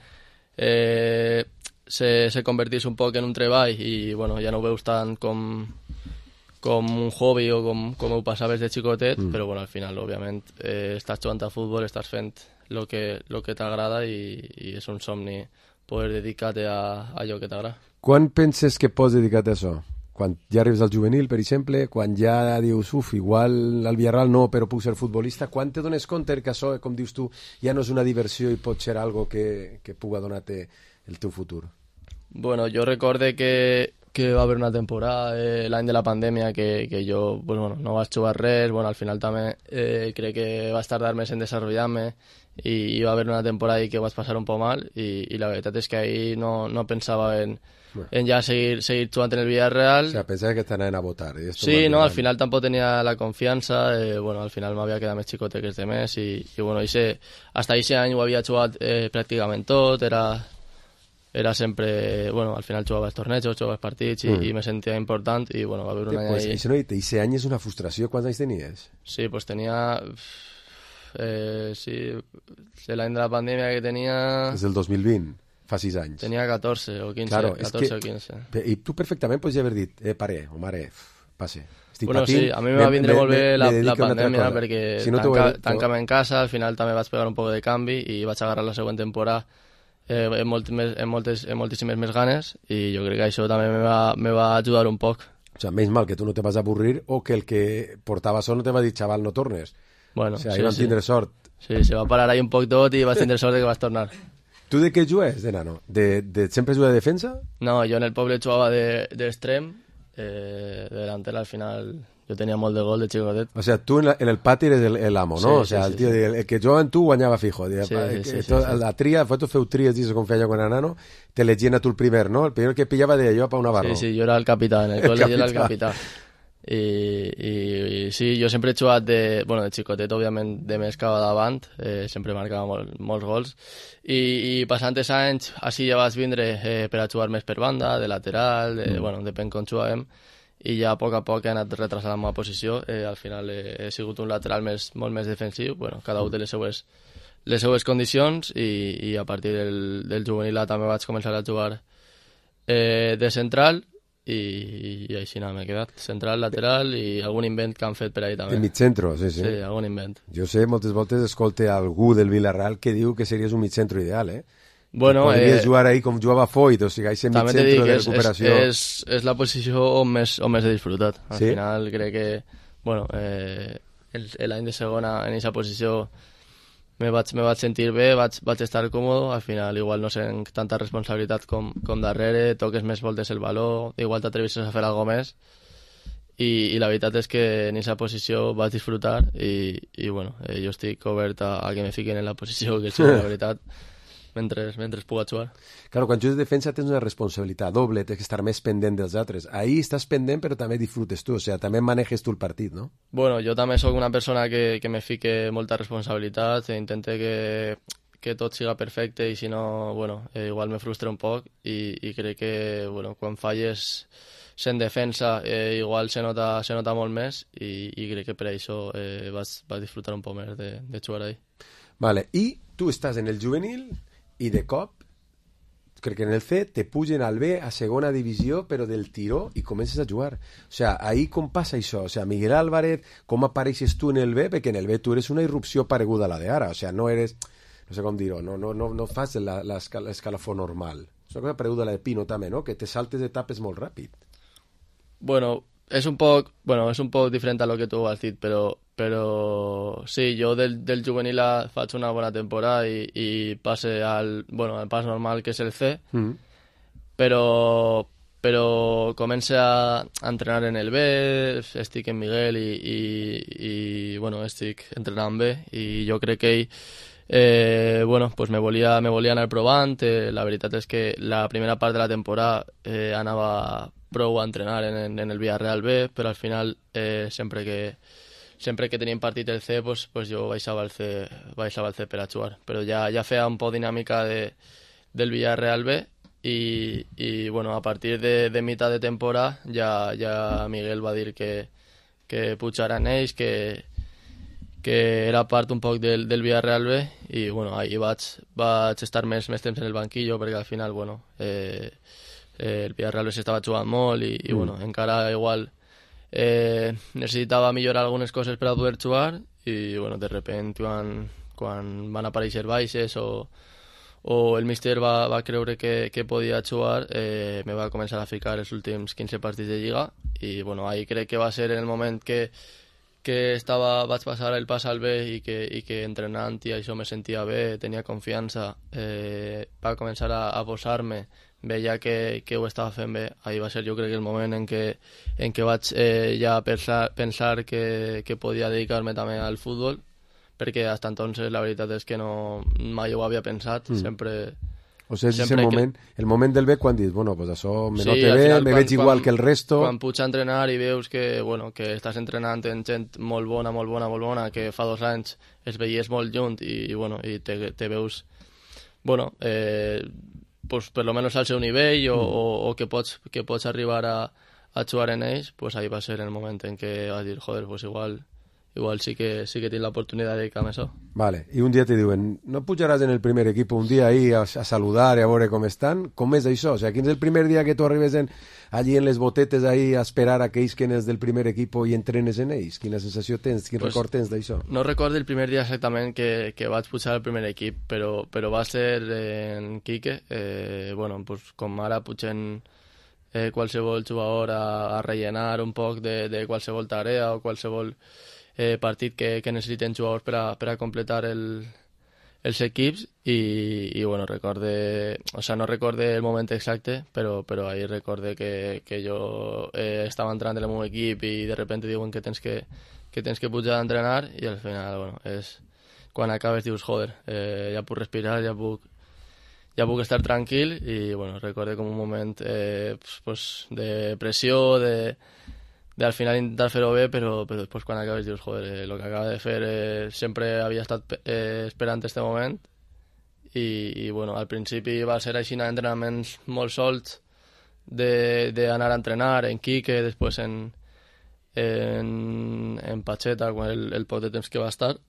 se convertís un poco en un treball i bueno, ja no ho veus tant com un hobby o com ho passaves de xicotet, però bueno, al final, òbviament, estàs jugant a futbol, estàs fent el que t'agrada i és un somni poder dedicar-te a allò que t'agrada. Quan penses que pots dedicar-te a això? Quan ja arribes al juvenil, per exemple, quan ja dius, igual al Villarreal no, però puc ser futbolista, quan te dones compte que això, com dius tu, ja no és una diversió i pot ser algo que puga donar-te el teu futur? Bueno, jo recorde que va haver una temporada l'any de la pandèmia que jo pues, bueno, no vaig jugar res, bueno, al final també crec que vaig tardar més en desenvolupar-me i va haver una temporada que vaig passar un poc mal i la veritat és que ahir no pensava en ja seguir jugant en el Villarreal. O sea, pensava que t'anaven a votar. Sí, no, al final tampoc tenia la confiança, bueno, al final m'havia quedat més xicotet que els demés i bueno, hasta ese any ho havia jugat pràcticament tot, era sempre, bueno, al final jugava els tornejos, jugava els partits i me sentia important i bueno, va haver un any pues, ahí. Això no, ese any és una frustració. Quants anys tenies? Sí, pues tenia... sí, l'any de la pandèmia que tenia... És del 2020, fa 6 anys. Tenia 14 o 15, claro, 14 o 15. I tu perfectament podries haver dit, pare o mare, passe. Estic bueno, patint, sí, a mi me va vindre molt bé la pandèmia perquè si no tancava en casa, al final també vaig pegar un poc de canvi i vaig agarrar la següent temporada amb moltíssimes més ganes i jo crec que això també me va ajudar un poc. O sea, menys mal que tu no te vas a avorrir o que el que portava sol no te va dir, xaval, no tornes. Bueno, o sea, ahí van tindre sort. Sí, se va parar ahí un poc tot i vas tindre sort de que vas tornar. Tu de què jugues, de nano? De sempre jugar de defensa? No, jo en el poble jugava d'extrem, de delanter al final... Jo tenia molt de gol de xicotet. O sea, tu en el pati eres el amo, ¿no? Sí, o sea, sí, el tío, sí. El que jugava en tu guanyava fijo. Sí. La tria, vosaltres feu tries, dius, com feia quan era nano, te legien a tu el primer, ¿no? El primer que pillava de jo a Pau Navarro. Sí, jo era el capità, en el col·le jo era el capità. I sí, jo sempre he jugat de xicotet, òbviament, de més que davant, sempre marcava molts gols, i passant els anys, així ja vaig vindre per a jugar més per banda, de lateral, depèn com jugàvem, i ja a poc he anat retrasant la meva posició, al final he sigut un lateral molt més defensiu, cada un té les seues condicions, i a partir del juvenil també vaig començar a jugar de central, i així m'he quedat central, lateral i algun invent que han fet per ahí també. El mitjentro, sí. Sí, algun invent. Jo sé, moltes voltes escolte algú del Villarreal que diu que series un mitjentro ideal, Bueno, podries jugar ahí com jugava Foyt, o sigui, aquest mitjentro de recuperació. És la posició on més he disfrutat. Al final crec que, l'any de segona en aquesta posició me vaig sentir bé, vaig estar còmode, al final igual no sent tanta responsabilitat com darrere, toques més voltes el baló, igual t'atrevisses a fer alguna més, i la veritat és que en aquesta posició vaig disfrutar i jo estic obert a que me fiquen en la posició que és la veritat, mentre puga jugar. Claro, quan jugues de defensa tens una responsabilitat doble, tens que estar més pendent dels altres. Ahí estàs pendent però també disfrutes tu, o sea, també maneges tu el partit, no? Bueno, jo també sóc una persona que me fique molta responsabilitat, intente que tot siga perfecte i si no, igual me frustra un poc i crec que, quan falles sent defensa igual se nota molt més i crec que per això vas disfrutar un poc més de jugar ahí. Vale, i tu estàs en el juvenil i de cop, crec que en el C te pugen al B a segona divisió, però del tiró, i comences a jugar. O sea, ahí com passa això? O sea, Miguel Álvarez, com apareixes tu en el B? Perquè en el B tu eres una irrupció pareguda a la de ara. O sea, no eres, no sé com dir-ho, no fas l'escalafó normal. És una cosa pareguda a la de Pino també, no? Que te saltes etapes molt ràpid. Bueno, és un poc diferent a lo que tu has dit, però sí, jo del juvenil faig una bona temporada i passe al pas normal, que és el C, però comença a entrenar en el B, estic en Miguel i estic entrenant bé, i jo crec que ell Bueno, pues me volia anar provant. La veritat és que la primera part de la temporada anava prou a entrenar en el Villarreal B, però al final sempre que teníem partit el C, pues jo baixava al C per a jugar. Però ja feia un poc dinàmica del Villarreal B i bueno, a partir de mitad de temporada ja Miguel va dir que pujara en ells, que era part un poc del Villarreal B i bueno, ahí vaig estar més temps en el banquillo perquè al final bueno, el Villarreal B s'estava jugant molt i bueno, encara igual necessitava millorar algunes coses per a poder jugar i bueno, de repente quan van aparèixer baixes o el míster va creure que podia jugar, me va començar a ficar els últims 15 partits de Lliga i bueno, ahí crec que va ser en el moment que vaig passar el pas al B i que entrenant i això me sentia bé, tenia confiança, va començar a posar-me, veia que ho estava fent bé. Ahí va ser jo crec el moment en què vaig ja pensar que podia dedicar-me també al futbol, perquè fins entonces la veritat és que mai ho havia pensat, sempre... O sigui, és el moment del B quan dius, bueno, pues això me note bé, me veig igual que el resto... Quan puig a entrenar i veus que estàs entrenant en gent molt bona, que fa 2 anys es veies molt lluny i te veus, bueno, pues per lo menos al seu nivell o que pots arribar a jugar en ells, pues ahí va ser el moment en què vas dir, joder, pues igual sí que tinc l'oportunitat de dedicar-me a això. Vale, i un dia te diuen, no pujaràs en el primer equip un dia ahí a saludar i a veure com estan? Com és això? O sigui, quin és el primer dia que tu arribes allí en les botetes ahí a esperar a que isquen els del primer equip i entrenes en ells? Quina sensació tens? Quin record tens d'això? No recordo el primer dia exactament que vaig pujar al primer equip, però va ser en Quique. Bueno, pues, com ara pugen qualsevol jugador a rellenar un poc de qualsevol tarea o qualsevol partit que necessiten jugadors per a completar els equips i bueno, no recorde el moment exacte, però ahí recorde que jo estava entrant en el meu equip i de repente diuen que tens que pujar a entrenar i al final, bueno, és quan acabes dius, joder, ja puc respirar, ja puc estar tranquil i bueno, recorde com un moment pues, de pressió, de al final intentar fer-ho bé, però després quan acabes dius, joder, el que acaba de fer sempre havia estat esperant este moment i bueno, al principi va ser així entrenaments molt solts d'anar a entrenar en Quique, després en Pacheta, el poc de temps que va estar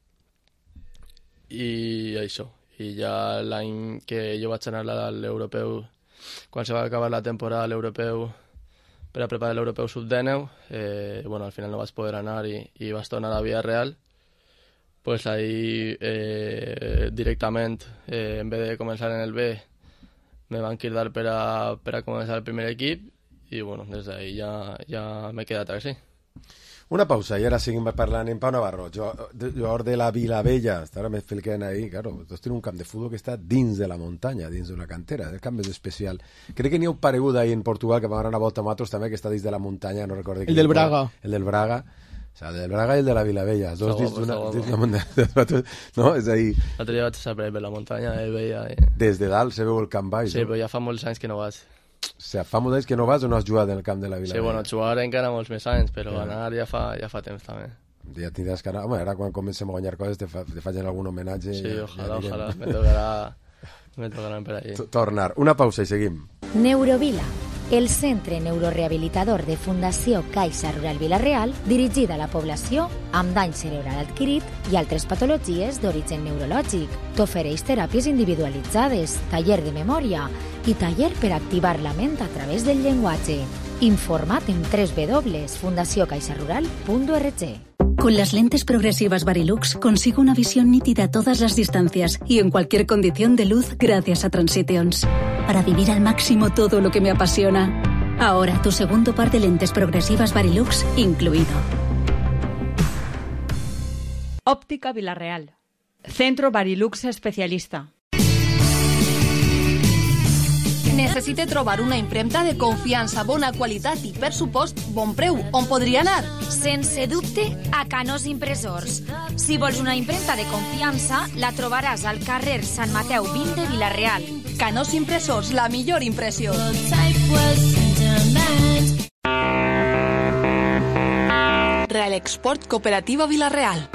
i això. I ja l'any que jo vaig anar a l'europeu, quan se va acabar la temporada a l'europeu per a preparar l'europeu sub-19, bueno, al final no vaig poder anar i vaig tornar a Villarreal, pues ahí directament, en vez de començar en el B, me van cridar per a començar el primer equip i bueno, des d'ahí ja m'he quedat així. Una pausa i ara seguim parlant en Pau Navarro, jugador de la Vilavella. Ara me expliquen ahí, claro, tu tens un camp de futbol que està dins de la muntanya, dins d'una cantera, el camp és especial. Crec que n'hi ha un paregut ahí en Portugal que van anar a volta amb altres també, que està dins de la muntanya, no recordo. El del Braga. El del Braga. O sea, el del Braga i el de la Vilavella. Dos dins d'una muntanya. No, és ahí. L'altre dia vaig saber per la muntanya i veia... Des de dalt se veu el camp baix. Sí, però ja fa molts anys que no vaig. O sigui, fa molts anys que no vas o no has jugat en el camp de la Vilavella? Sí, bueno, jugar encara molts més anys, però anar ja fa temps també. Ja tindràs que anar... Home, ara quan comencem a guanyar coses te facin algun homenatge. Sí, ojalà, me tocarà per allí. Tornar. Una pausa i seguim. Neurovila, el centre neurorehabilitador de Fundació Caixa Rural Vila-real, dirigit a la població amb dany cerebral adquirit i altres patologies d'origen neurològic. T'ofereix teràpies individualitzades, taller de memòria i taller per activar la ment a través del llenguatge. Informa't en www.fundaciocaixarural.org. Con las lentes progresivas Varilux consigo una visión nítida a todas las distancias y en cualquier condición de luz gracias a Transitions. Para vivir al máximo todo lo que me apasiona. Ahora tu segundo par de lentes progresivas Varilux incluido. Óptica Vila-real. Centro Varilux especialista. Necessite trobar una impremta de confiança, bona qualitat i, per supost, bon preu. On podria anar? Sense dubte, a Canós Impressors. Si vols una impremta de confiança, la trobaràs al carrer Sant Mateu 20 de Vila-real. Canós Impressors, la millor impressió. Real Export Cooperativa Vila-real.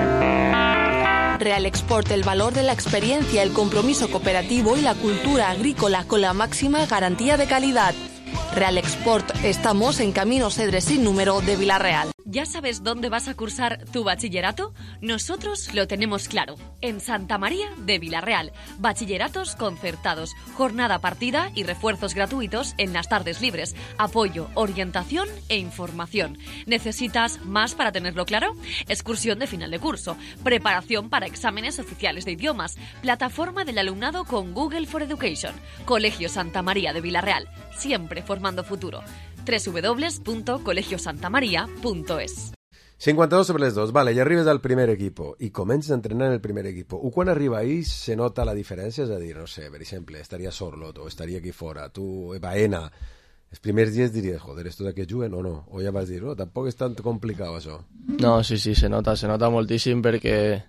Real Export, el valor de la experiencia, el compromiso cooperativo y la cultura agrícola con la máxima garantía de calidad. Real Export, estamos en Camino Cedres sin número de Vila-real. ¿Ya sabes dónde vas a cursar tu bachillerato? Nosotros lo tenemos claro. En Santa María de Vila-real. Bachilleratos concertados, jornada partida y refuerzos gratuitos en las tardes libres. Apoyo, orientación e información. ¿Necesitas más para tenerlo claro? Excursión de final de curso. Preparación para exámenes oficiales de idiomas. Plataforma del alumnado con Google for Education. Colegio Santa María de Vila-real. Siempre formando futuro. www.colegiosantamaria.es. 52 sobre les 2, vale, ja arribes al primer equipo i comences a entrenar en el primer equipo. Quan arriba ahí se nota la diferència? És a dir, no sé, per exemple, estaria Sorlot o estaria aquí fora, tu, Baena, els primers dies diries, joder, esto de que juguen o no? O ja vas dir, no, tampoc és tan complicat això. No, sí, se nota moltíssim perquè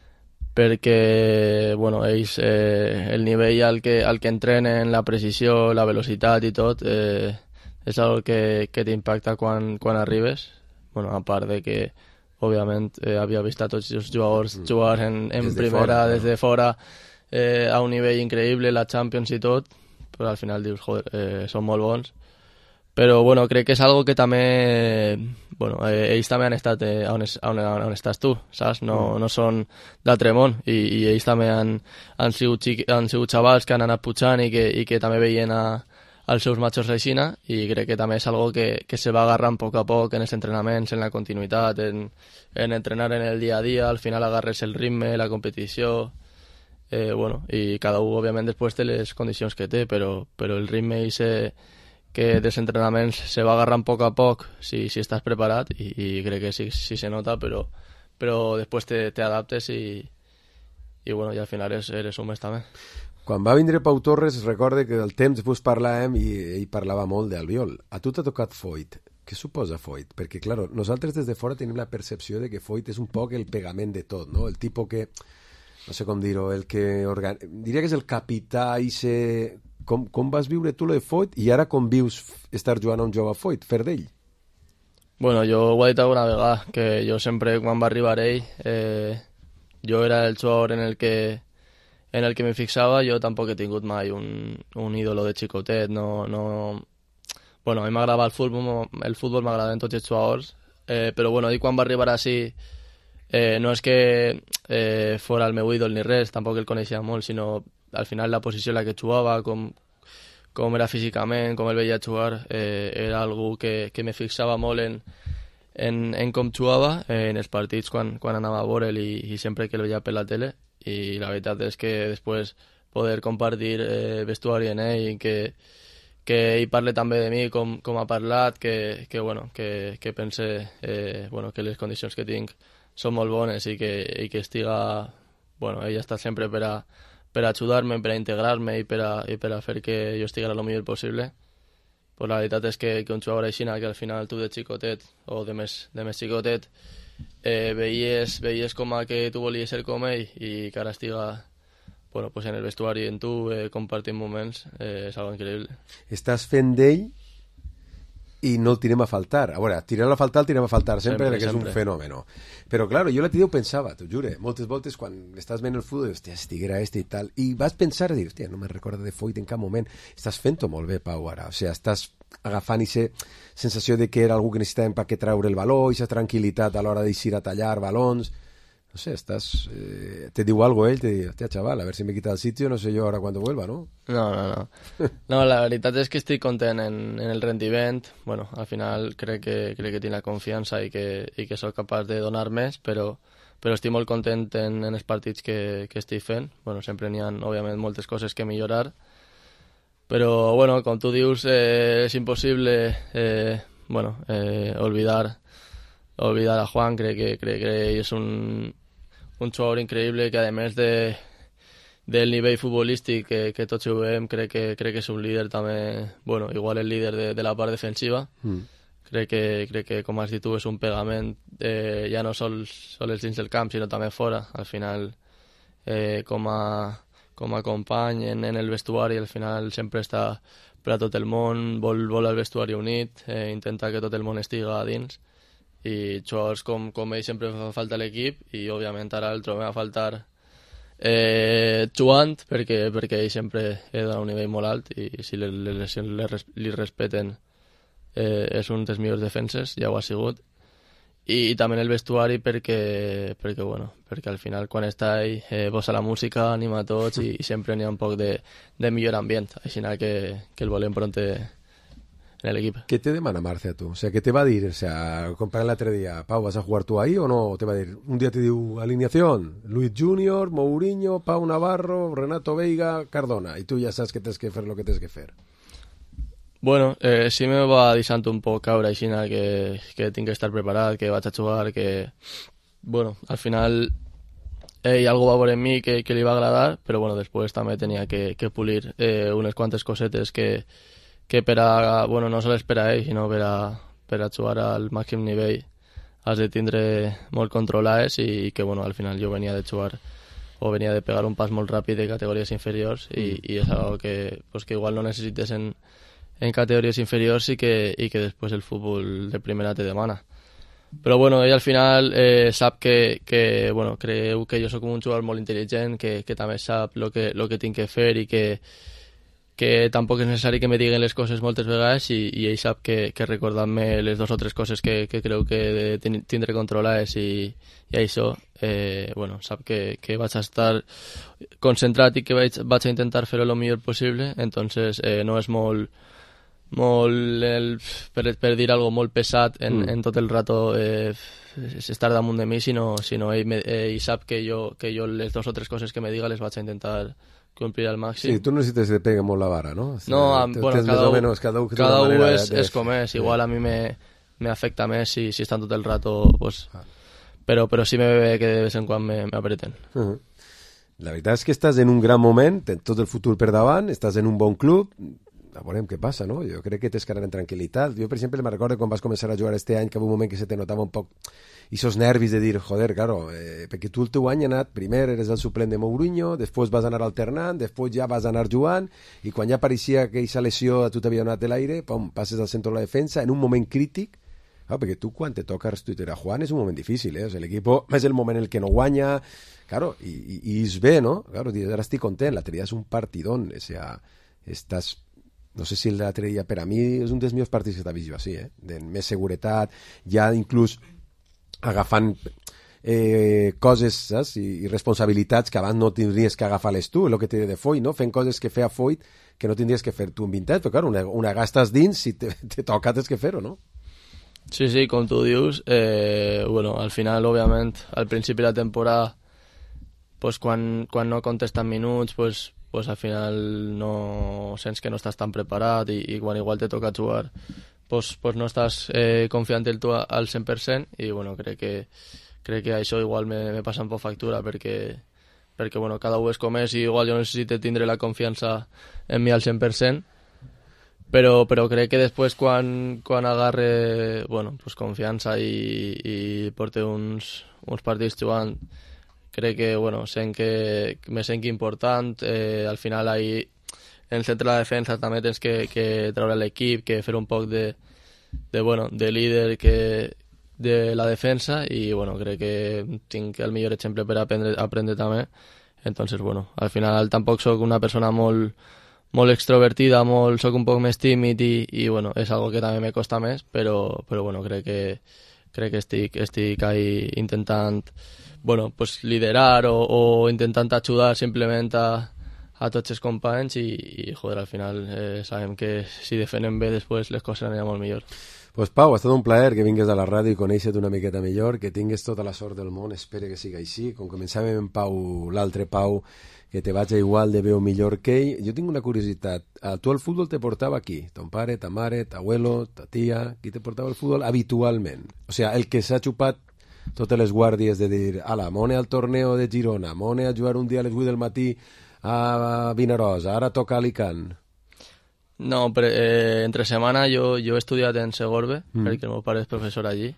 bueno, ells el nivell al que entrenen, la precisió, la velocitat i tot, és algo que t'impacta quan arribes. Bueno, a part de que, òbviament, havia vist a tots els jugadors jugar en primera, des de fora, a un nivell increïble, la Champions i tot, però al final dius, joder, són molt bons. Però, bueno, crec que és algo que també... Bueno, ells també han estat on estàs tu, saps? No són d'altre món, i ells també han sigut xavals que han anat pujant i que també veien als seus matxos aixina, i crec que també és algo que se va agarrant a poc en els entrenaments, en la continuïtat, en entrenar en el dia a dia, al final agarres el ritme, la competició, bueno, i cada un, òbviament, després té les condicions que té, però el ritme que dels entrenaments se va agarrant a poc si estàs preparat, i crec que sí se nota, però després te adaptes i bueno, i al final eres un mes també. Quan va vindre Pau Torres, recorde que del temps després parlàvem i ell parlava molt d'Albiol. A tu t'ha tocat Foyt. Què suposa Foyt? Perquè, clar, nosaltres des de fora tenim la percepció de que Foyt és un poc el pegament de tot, no? El tipus que, no sé com dir-ho, el que... Diria que és el capità i se... Com vas viure tu lo de Foyt i ara com vius estar jugant a un jove Foyt, fer d'ell? Bueno, jo ho he dit alguna vegada, que jo sempre, quan va arribar ell, jo era el jugador en el que me fixava. Jo tampoc he tingut mai un ídolo de xicotet, no... Bueno, a mi m'agradava el futbol m'agradaven tots els jugadors, però bueno, ell quan va arribar així, no és que fora el meu ídol ni res, tampoc el coneixia molt, sinó al final la posició en la que jugava, com era físicament, com el veia jugar, era algú que me fixava molt en com jugava, en els partits quan anava a veure'l i sempre que el veia per la tele. I la veritat és que després poder compartir vestuari en ell, que ell parle també de mi com ha parlat, que pense que les condicions que tinc són molt bones i que estiga... Bueno, ell ha estat sempre per a ajudar-me, per a integrar-me i per a fer que jo estigui el millor possible. Pues la veritat és que un jugador així, que al final tu de xicotet o de més xicotet veies com que tu volies ser com ell i que ara estiga pues en el vestuari en tu compartint moments, és algo increïble. Estàs fent d'ell i no el tirem a faltar. A veure, tirem a faltar sempre, que és un fenomen. Però, clar, jo l'altre dia ho pensava, t'ho jure, moltes voltes quan estàs veient el futbol, hòstia, estiguera i tal, i vas pensar, dir, hòstia, no me'n recordo de Foyt en cap moment. Estàs fent-ho molt bé, Pau, ara. O sigui, estàs agafant aquesta sensació de que era algú que necessitàvem per què treure el baló, aquesta tranquil·litat a l'hora d'eixir a tallar balons. No sé, estás... te diu algo ell, te diu, hòstia, chaval, a ver si me quita el sitio, no sé yo ahora cuando vuelva, ¿no? No. No, la veritat és que estic content en el rendiment. Bueno, al final crec que tinc la confiança i que sóc capaç de donar més, però estic molt content en els partits que estic fent. Bueno, sempre n'hi ha, òbviament, moltes coses que millorar, però, bueno, com tu dius, és impossible olvidar a Juan. Crec que és un jugador increïble que, a més de del nivell futbolístic que tots ho veiem, crec que és un líder també, bueno, igual el líder de la part defensiva. Crec que, com has dit tu, és un pegament ja no sols dins del camp, sinó també fora. Al final, com a company en el vestuari, al final sempre està per a tot el món, vol el vestuari unit, intenta que tot el món estiga a dins, i jugadors com ell sempre fa falta a l'equip, i òbviament ara el trobem a faltar jugant, perquè ell sempre dona un nivell molt alt, i si les lesions li respeten és un dels millors defenses, ja ho ha sigut. I també en el vestuari perquè al final quan està ell posa la música, anima a tots, i sempre n'hi ha un poc de millor ambient, així que el volem pronte en el equipo. ¿Qué te demanda Marce a tú? O sea, ¿qué te va a decir? O sea, comparar el otro día, Pau, ¿vas a jugar tú ahí o no? ¿Te va a decir? Un día te digo alineación, Luis Junior, Mourinho, Pau Navarro, Renato Veiga, Cardona, y tú ya sabes que tienes que hacer lo que tienes que hacer. Bueno, sí me va deixant un poc caure així que tinc que estar preparat, que vaig a jugar, que... Bueno, al final algo va veure en mi que li va agradar, però bueno, després també tenia que pulir unes quantes cosetes que per a, bueno, no sols per a ell, sinó per a jugar al màxim nivell has de tindre molt controlades, i que bueno, al final jo venia de jugar o venia de pegar un pas molt ràpid de categories inferiors, i és algo que igual no necessites en categories inferiors i que després el futbol de primera te demana. Però bueno, ell al final sap que bueno, creu que jo soc un jugador molt intel·ligent, que també sap lo que tinc que fer, i que tampoc és necessari que me diguen les coses moltes vegades, i ell sap que recordant-me les 2 o 3 coses que creu que tindré controlades, i això, bueno, sap que vaig a estar concentrat i que vaig a intentar fer-ho el millor possible. Entonces no és molt per dir algo molt pesat en tot el rato estar damunt de mi, sinó ell sap que jo les 2 o 3 coses que me diga les vaig a intentar complir al màxim. Sí, tu no necessites que pegue molt la vara, no? O sea, no, bueno, cada un és com és. Igual a mi me afecta més si estan tot el rato, pues, però sí me ve que de vez en quan me apreten. La veritat és que estàs en un gran moment, tens tot el futur per davant, estàs en un bon club, veurem què passa, no? Jo crec que t'és que anar en tranquil·litat. Jo, per exemple, me recordo quan vas començar a jugar este any, que va un moment que se te notava un poc esos nervis de dir, joder, claro, perquè tu el teu any anat, primer eres el suplent de Mourinho, després vas anar alternant, després ja vas anar jugant, i quan ja apareixia que aquesta lesió a tu t'havia donat l'aire, pum, passes al centre de la defensa, en un moment crític, claro, perquè tu quan te toca restituir a Juan és un moment difícil, o sea, l'equip és el moment en el que no guanya, claro, i és bé, no? Claro, ara estic content, l'altre dia és un partidón, o sea, estàs... No sé si l'altre dia, per a mi, és un dels millors partits que t'ha vist jo així, de més seguretat, ja inclús agafant coses, saps? I responsabilitats que abans no tindries que agafar-les tu, el que té de Foyt, no? Fent coses que feia Foyt que no tindries que fer tu en 20 anys, però clar, una gastes dins, si te toca tens que fer-ho, no? Sí, com tu dius, bueno, al final, òbviament, al principi de la temporada, pues, quan no contesten minuts, pues al final no sents que no estàs tan preparat, i quan igual te toca jugar pues no estàs confiant en tu al 100%, i bueno, crec que això igual me passa un poc factura, perquè bueno, cada un és com és, i igual jo necessito tindre la confiança en mi al 100%, però crec que després quan agarre bueno, pues confiança i porte uns partits jugant, crec que, bueno, me sent important, al final ahí en el centre de la defensa també tens que treure l'equip, que fer un poc de líder de la defensa, i bueno, crec que tinc el millor exemple per aprendre també. Entonces, bueno, al final tampoc soc una persona molt extrovertida, soc un poc més tímid, i bueno, és algo que també me costa més, però bueno, crec que estic ahí intentant, bueno, pues liderar o intentant ajudar simplement a tots els companys, i joder, al final sabem que si defenen bé després les coses aniran molt millor. Pues Pau, ha estat un plaer que vingues a la ràdio i conèixer-te una miqueta millor, que tingues tota la sort del món, espero que siga així. Com començàvem en Pau, l'altre Pau, que te vaig igual de veu millor que ell. Jo tinc una curiositat, a tu el futbol te portava qui? Ton pare, ta mare, ta abuelo, ta tia, qui te portava el futbol habitualment? O sea, el que s'ha xupat totes les guàrdies de dir, ala, mone al torneo de Girona, mone a jugar un dia a les 8 del matí a Vinaròs, ara toca Alicant. No, però entre setmana jo he estudiat en Segorbe, perquè el meu pare és professor allí,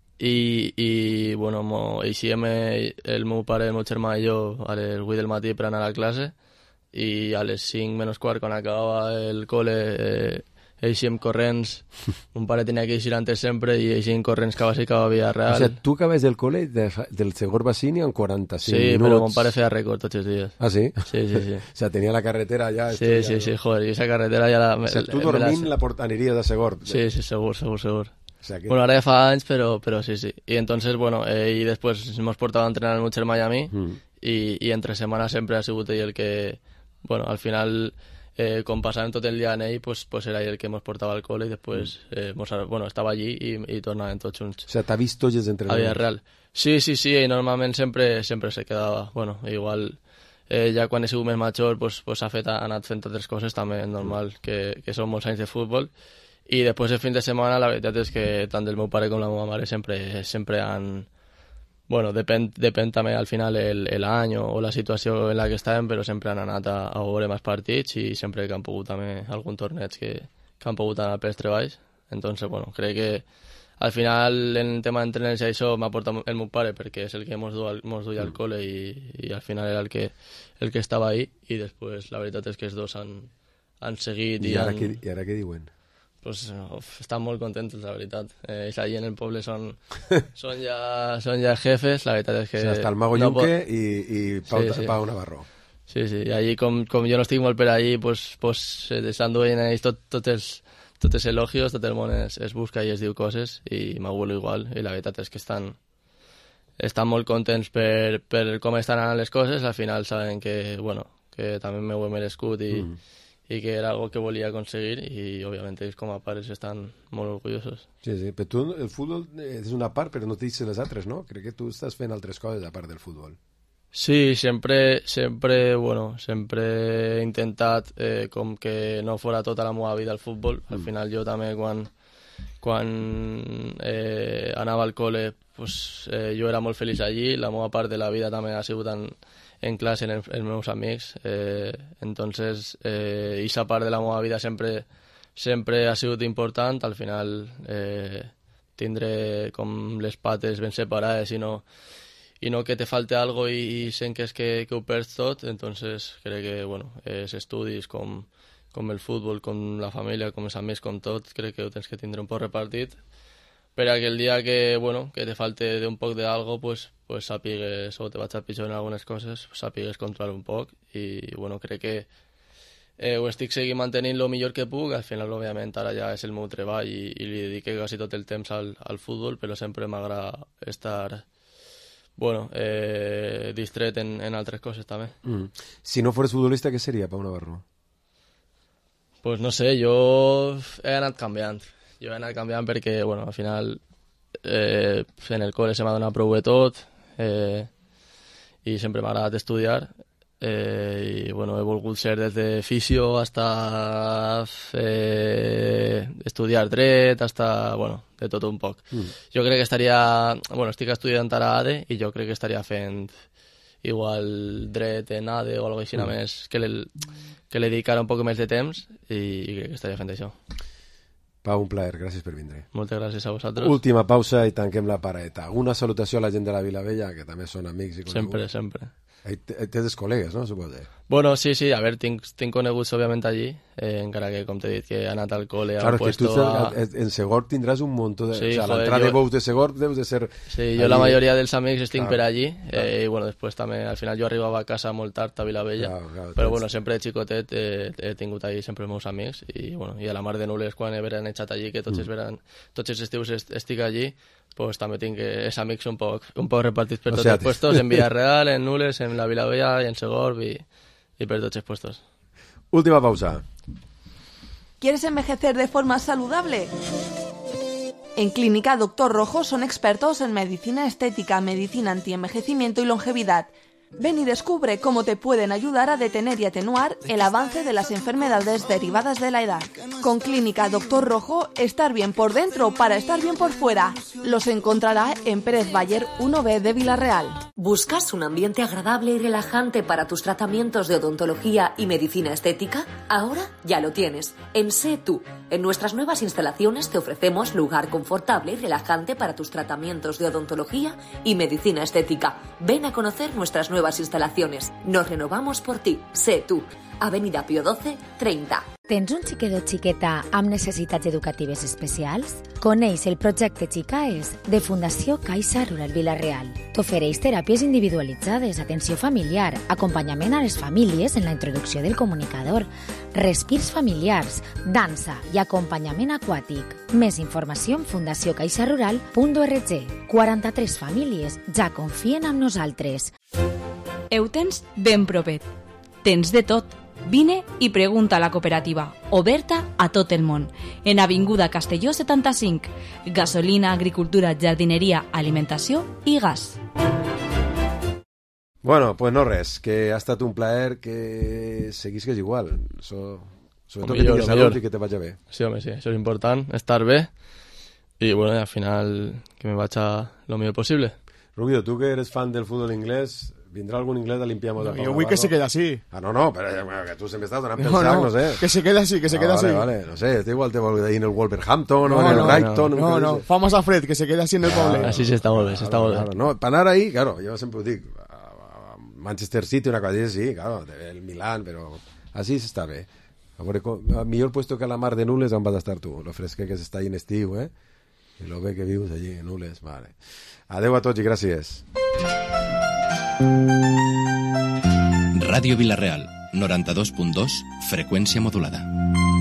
i bueno, eixíem el meu pare, el meu germà i jo a les 8 del matí per anar a classe, i a les 5 menys quart, quan acabava el col·le, eixíem corrents. Un pare tenia que eixir antes sempre i eixíem corrents cap a Villarreal. O sigui, tu acabes del col·le del Segorbe a Sínia en 45 minuts. Sí, però mon pare feia rècord tots els dies. Ah, sí? Sí. O sigui, tenia la carretera allà. Sí, joder, i esa carretera ja la... O sigui, tu dormint aniries a Segorbe. Sí, segur. O sea que... Bueno, ahora ya fa anys, pero sí. Y entonces, bueno, y después hemos portado a entrenar mucho en Miami y entre semana siempre ha sido ell el que, bueno, al final, com passàvem tot el dia en ell, pues era ell el que hemos portado al cole y después, bueno, estaba allí y tornaven tots junts. O sea, t'ha vist tots els entrenaments? A Villarreal. Sí, y normalment sempre se quedava. Bueno, igual, ja quan he sigut més major, pues ha anat fent altres coses també, normal, que són molts anys de futbol. I després el fin de setmana la veritat és que tant del meu pare com la meva mare sempre han... Bueno, depèn també al final l'any o la situació en la que estàvem, però sempre han anat a veure més partits i sempre que han pogut també algun torneig que han pogut anar pels treballs. Entonces, bueno, crec que al final en el tema d'entrenaments i això m'ha portat el meu pare perquè és el que mos duia al col·le i al final era el que estava ahí i després la veritat és que els dos han seguit I ara què diuen? Pues estan molt contents, la veritat. Ells allí en el poble són ja jefes, la veritat és que... O sigui, està el Mago Yunque i Pau Navarro. Sí, i allí com jo no estic molt per allí, pues s'enduen ells tots els elogios, tot el món es busca i es diu coses, i m'agulo igual, i la veritat és que estan molt contents per com estan anant les coses, al final saben que, bueno, que també m'ho he merescut i que era algo que volia aconseguir i, òbviament, ells com a pares estan molt orgullosos. Sí, però tu el futbol és una part, però no t'hi les altres, no? Crec que tu estàs fent altres coses a part del futbol. Sí, sempre he intentat com que no fora tota la meva vida al futbol. Al final jo també quan anava al col·le jo era molt feliç allí, la meva part de la vida també ha sigut en classe amb els meus amics, entonces esa part de la meva vida sempre ha sigut important. Al final tindre com les pates ben separades i no que te falte algo i sent que és que ho perds tot. Entonces crec que bueno, els estudis com el futbol, com la família, com els amics, com tot, crec que ho tens que tindre un poc repartit per a que el dia que te falte un poc d'algo, pues sàpigues, o te vaig a pitjor en algunes coses, sàpigues controlar un poc. I bueno, crec que ho estic seguint mantenint el millor que puc. Al final, òbviament, ara ja és el meu treball i li dedique quasi tot el temps al futbol, però sempre m'agrada estar distret en altres coses també. Si no fores futbolista, què seria Pau Navarro? Pues no sé, jo he anat canviant. Perquè, bueno, al final en el col·le se m'ha donat prou de tot i sempre m'ha agradat estudiar i, bueno, he volgut ser des de fisio hasta estudiar dret, hasta, bueno, de tot un poc. Jo crec que estic estudiant ara ADE i jo crec que estaria fent igual dret en ADE o alguna cosa així més que li dedicara un poc més de temps i crec que estaria fent això. Pau, un plaer, gràcies per vindre. Moltes gràcies a vosaltres. Última pausa i tanquem la paraeta. Una salutació a la gent de la Vilavella, que també són amics i coneguts. Sempre. Tens els col·legues, no? Suposo. Bueno, sí, a veure, tinc coneguts, òbviament, allí, encara que, com t'he dit, que he anat al col·le... Claro, que tu en Segorb tindràs un munt de... Sí, o sea, l'entrada de bous de Segorb deus de ser... Sí, jo la majoria dels amics estic per allí, i, bueno, després també, al final jo arribava a casa molt tard a Vilavella, però, bueno, sempre de xicotet he tingut allí sempre els meus amics, i, bueno, i a la mar de Nules, quan he eixat allí, que tots els estius estic allí, pues també tinc els amics un poc repartits per tots els puestos, en Villarreal, en Nules, en la Vilavella, en Segorb y per tots els puestos. Última pausa. ¿Quieres envejecer de forma saludable? En Clínica Doctor Rojo son expertos en medicina estética, medicina antienvejecimiento y longevidad. Ven y descubre cómo te pueden ayudar a detener y atenuar el avance de las enfermedades derivadas de la edad. Con Clínica Doctor Rojo, estar bien por dentro para estar bien por fuera. Los encontrará en Pérez Bayer 1B de Villarreal. ¿Buscas un ambiente agradable y relajante para tus tratamientos de odontología y medicina estética? Ahora ya lo tienes. En Sé Tú. En nuestras nuevas instalaciones te ofrecemos lugar confortable y relajante para tus tratamientos de odontología y medicina estética. Ven a conocer nuestras nuevas instalaciones. Nos renovamos por ti. Sé Tú. Avenida Pío XII, 30. Tens un xiquet o xiqueta amb necessitats educatives especials? Coneix el projecte Xicaes de Fundació Caixa Rural Vila-real. T'ofereix teràpies individualitzades, atenció familiar, acompanyament a les famílies en la introducció del comunicador, respirs familiars, dansa i acompanyament aquàtic. Més informació en fundaciocaixarural.org. 43 famílies ja confien en nosaltres. Ho tens ben propet. Tens de tot. Vine i pregunta a la cooperativa, oberta a tot el món, en Avinguda Castelló 75, gasolina, agricultura, jardineria, alimentació i gas. Bueno, pues no res, que ha estat un plaer que seguisques igual, sobretot que tingues salut i que te vagi bé. Sí, home, sí, això és important, estar bé, i bueno, al final que me vaya lo millor possible. Rubio, tú que eres fan del fútbol inglés, ¿vendrá algún inglés de limpiamos de Yo voy que se quede así. Ah, no, pero que tú se me estás donando pensar, no sé. Que se quede así, así. Vale, no sé, este igual te va a ir en el Wolverhampton o en el Brighton. No, vamos a Fred, que se quede así en el poble. Así se está molt bé, Claro, no, para anar ahí, claro, yo siempre digo, Manchester City, una cosa así, sí, claro, el Milan, pero así se está bé. A millor puesto que a la mar de Nules on vas a estar tu, lo fresque que s'està ahí en estiu, i lo bé que vius allí en Nules, vale. Adeu a tots i gràcies. Ràdio Vila-real, 92.2, freqüència modulada.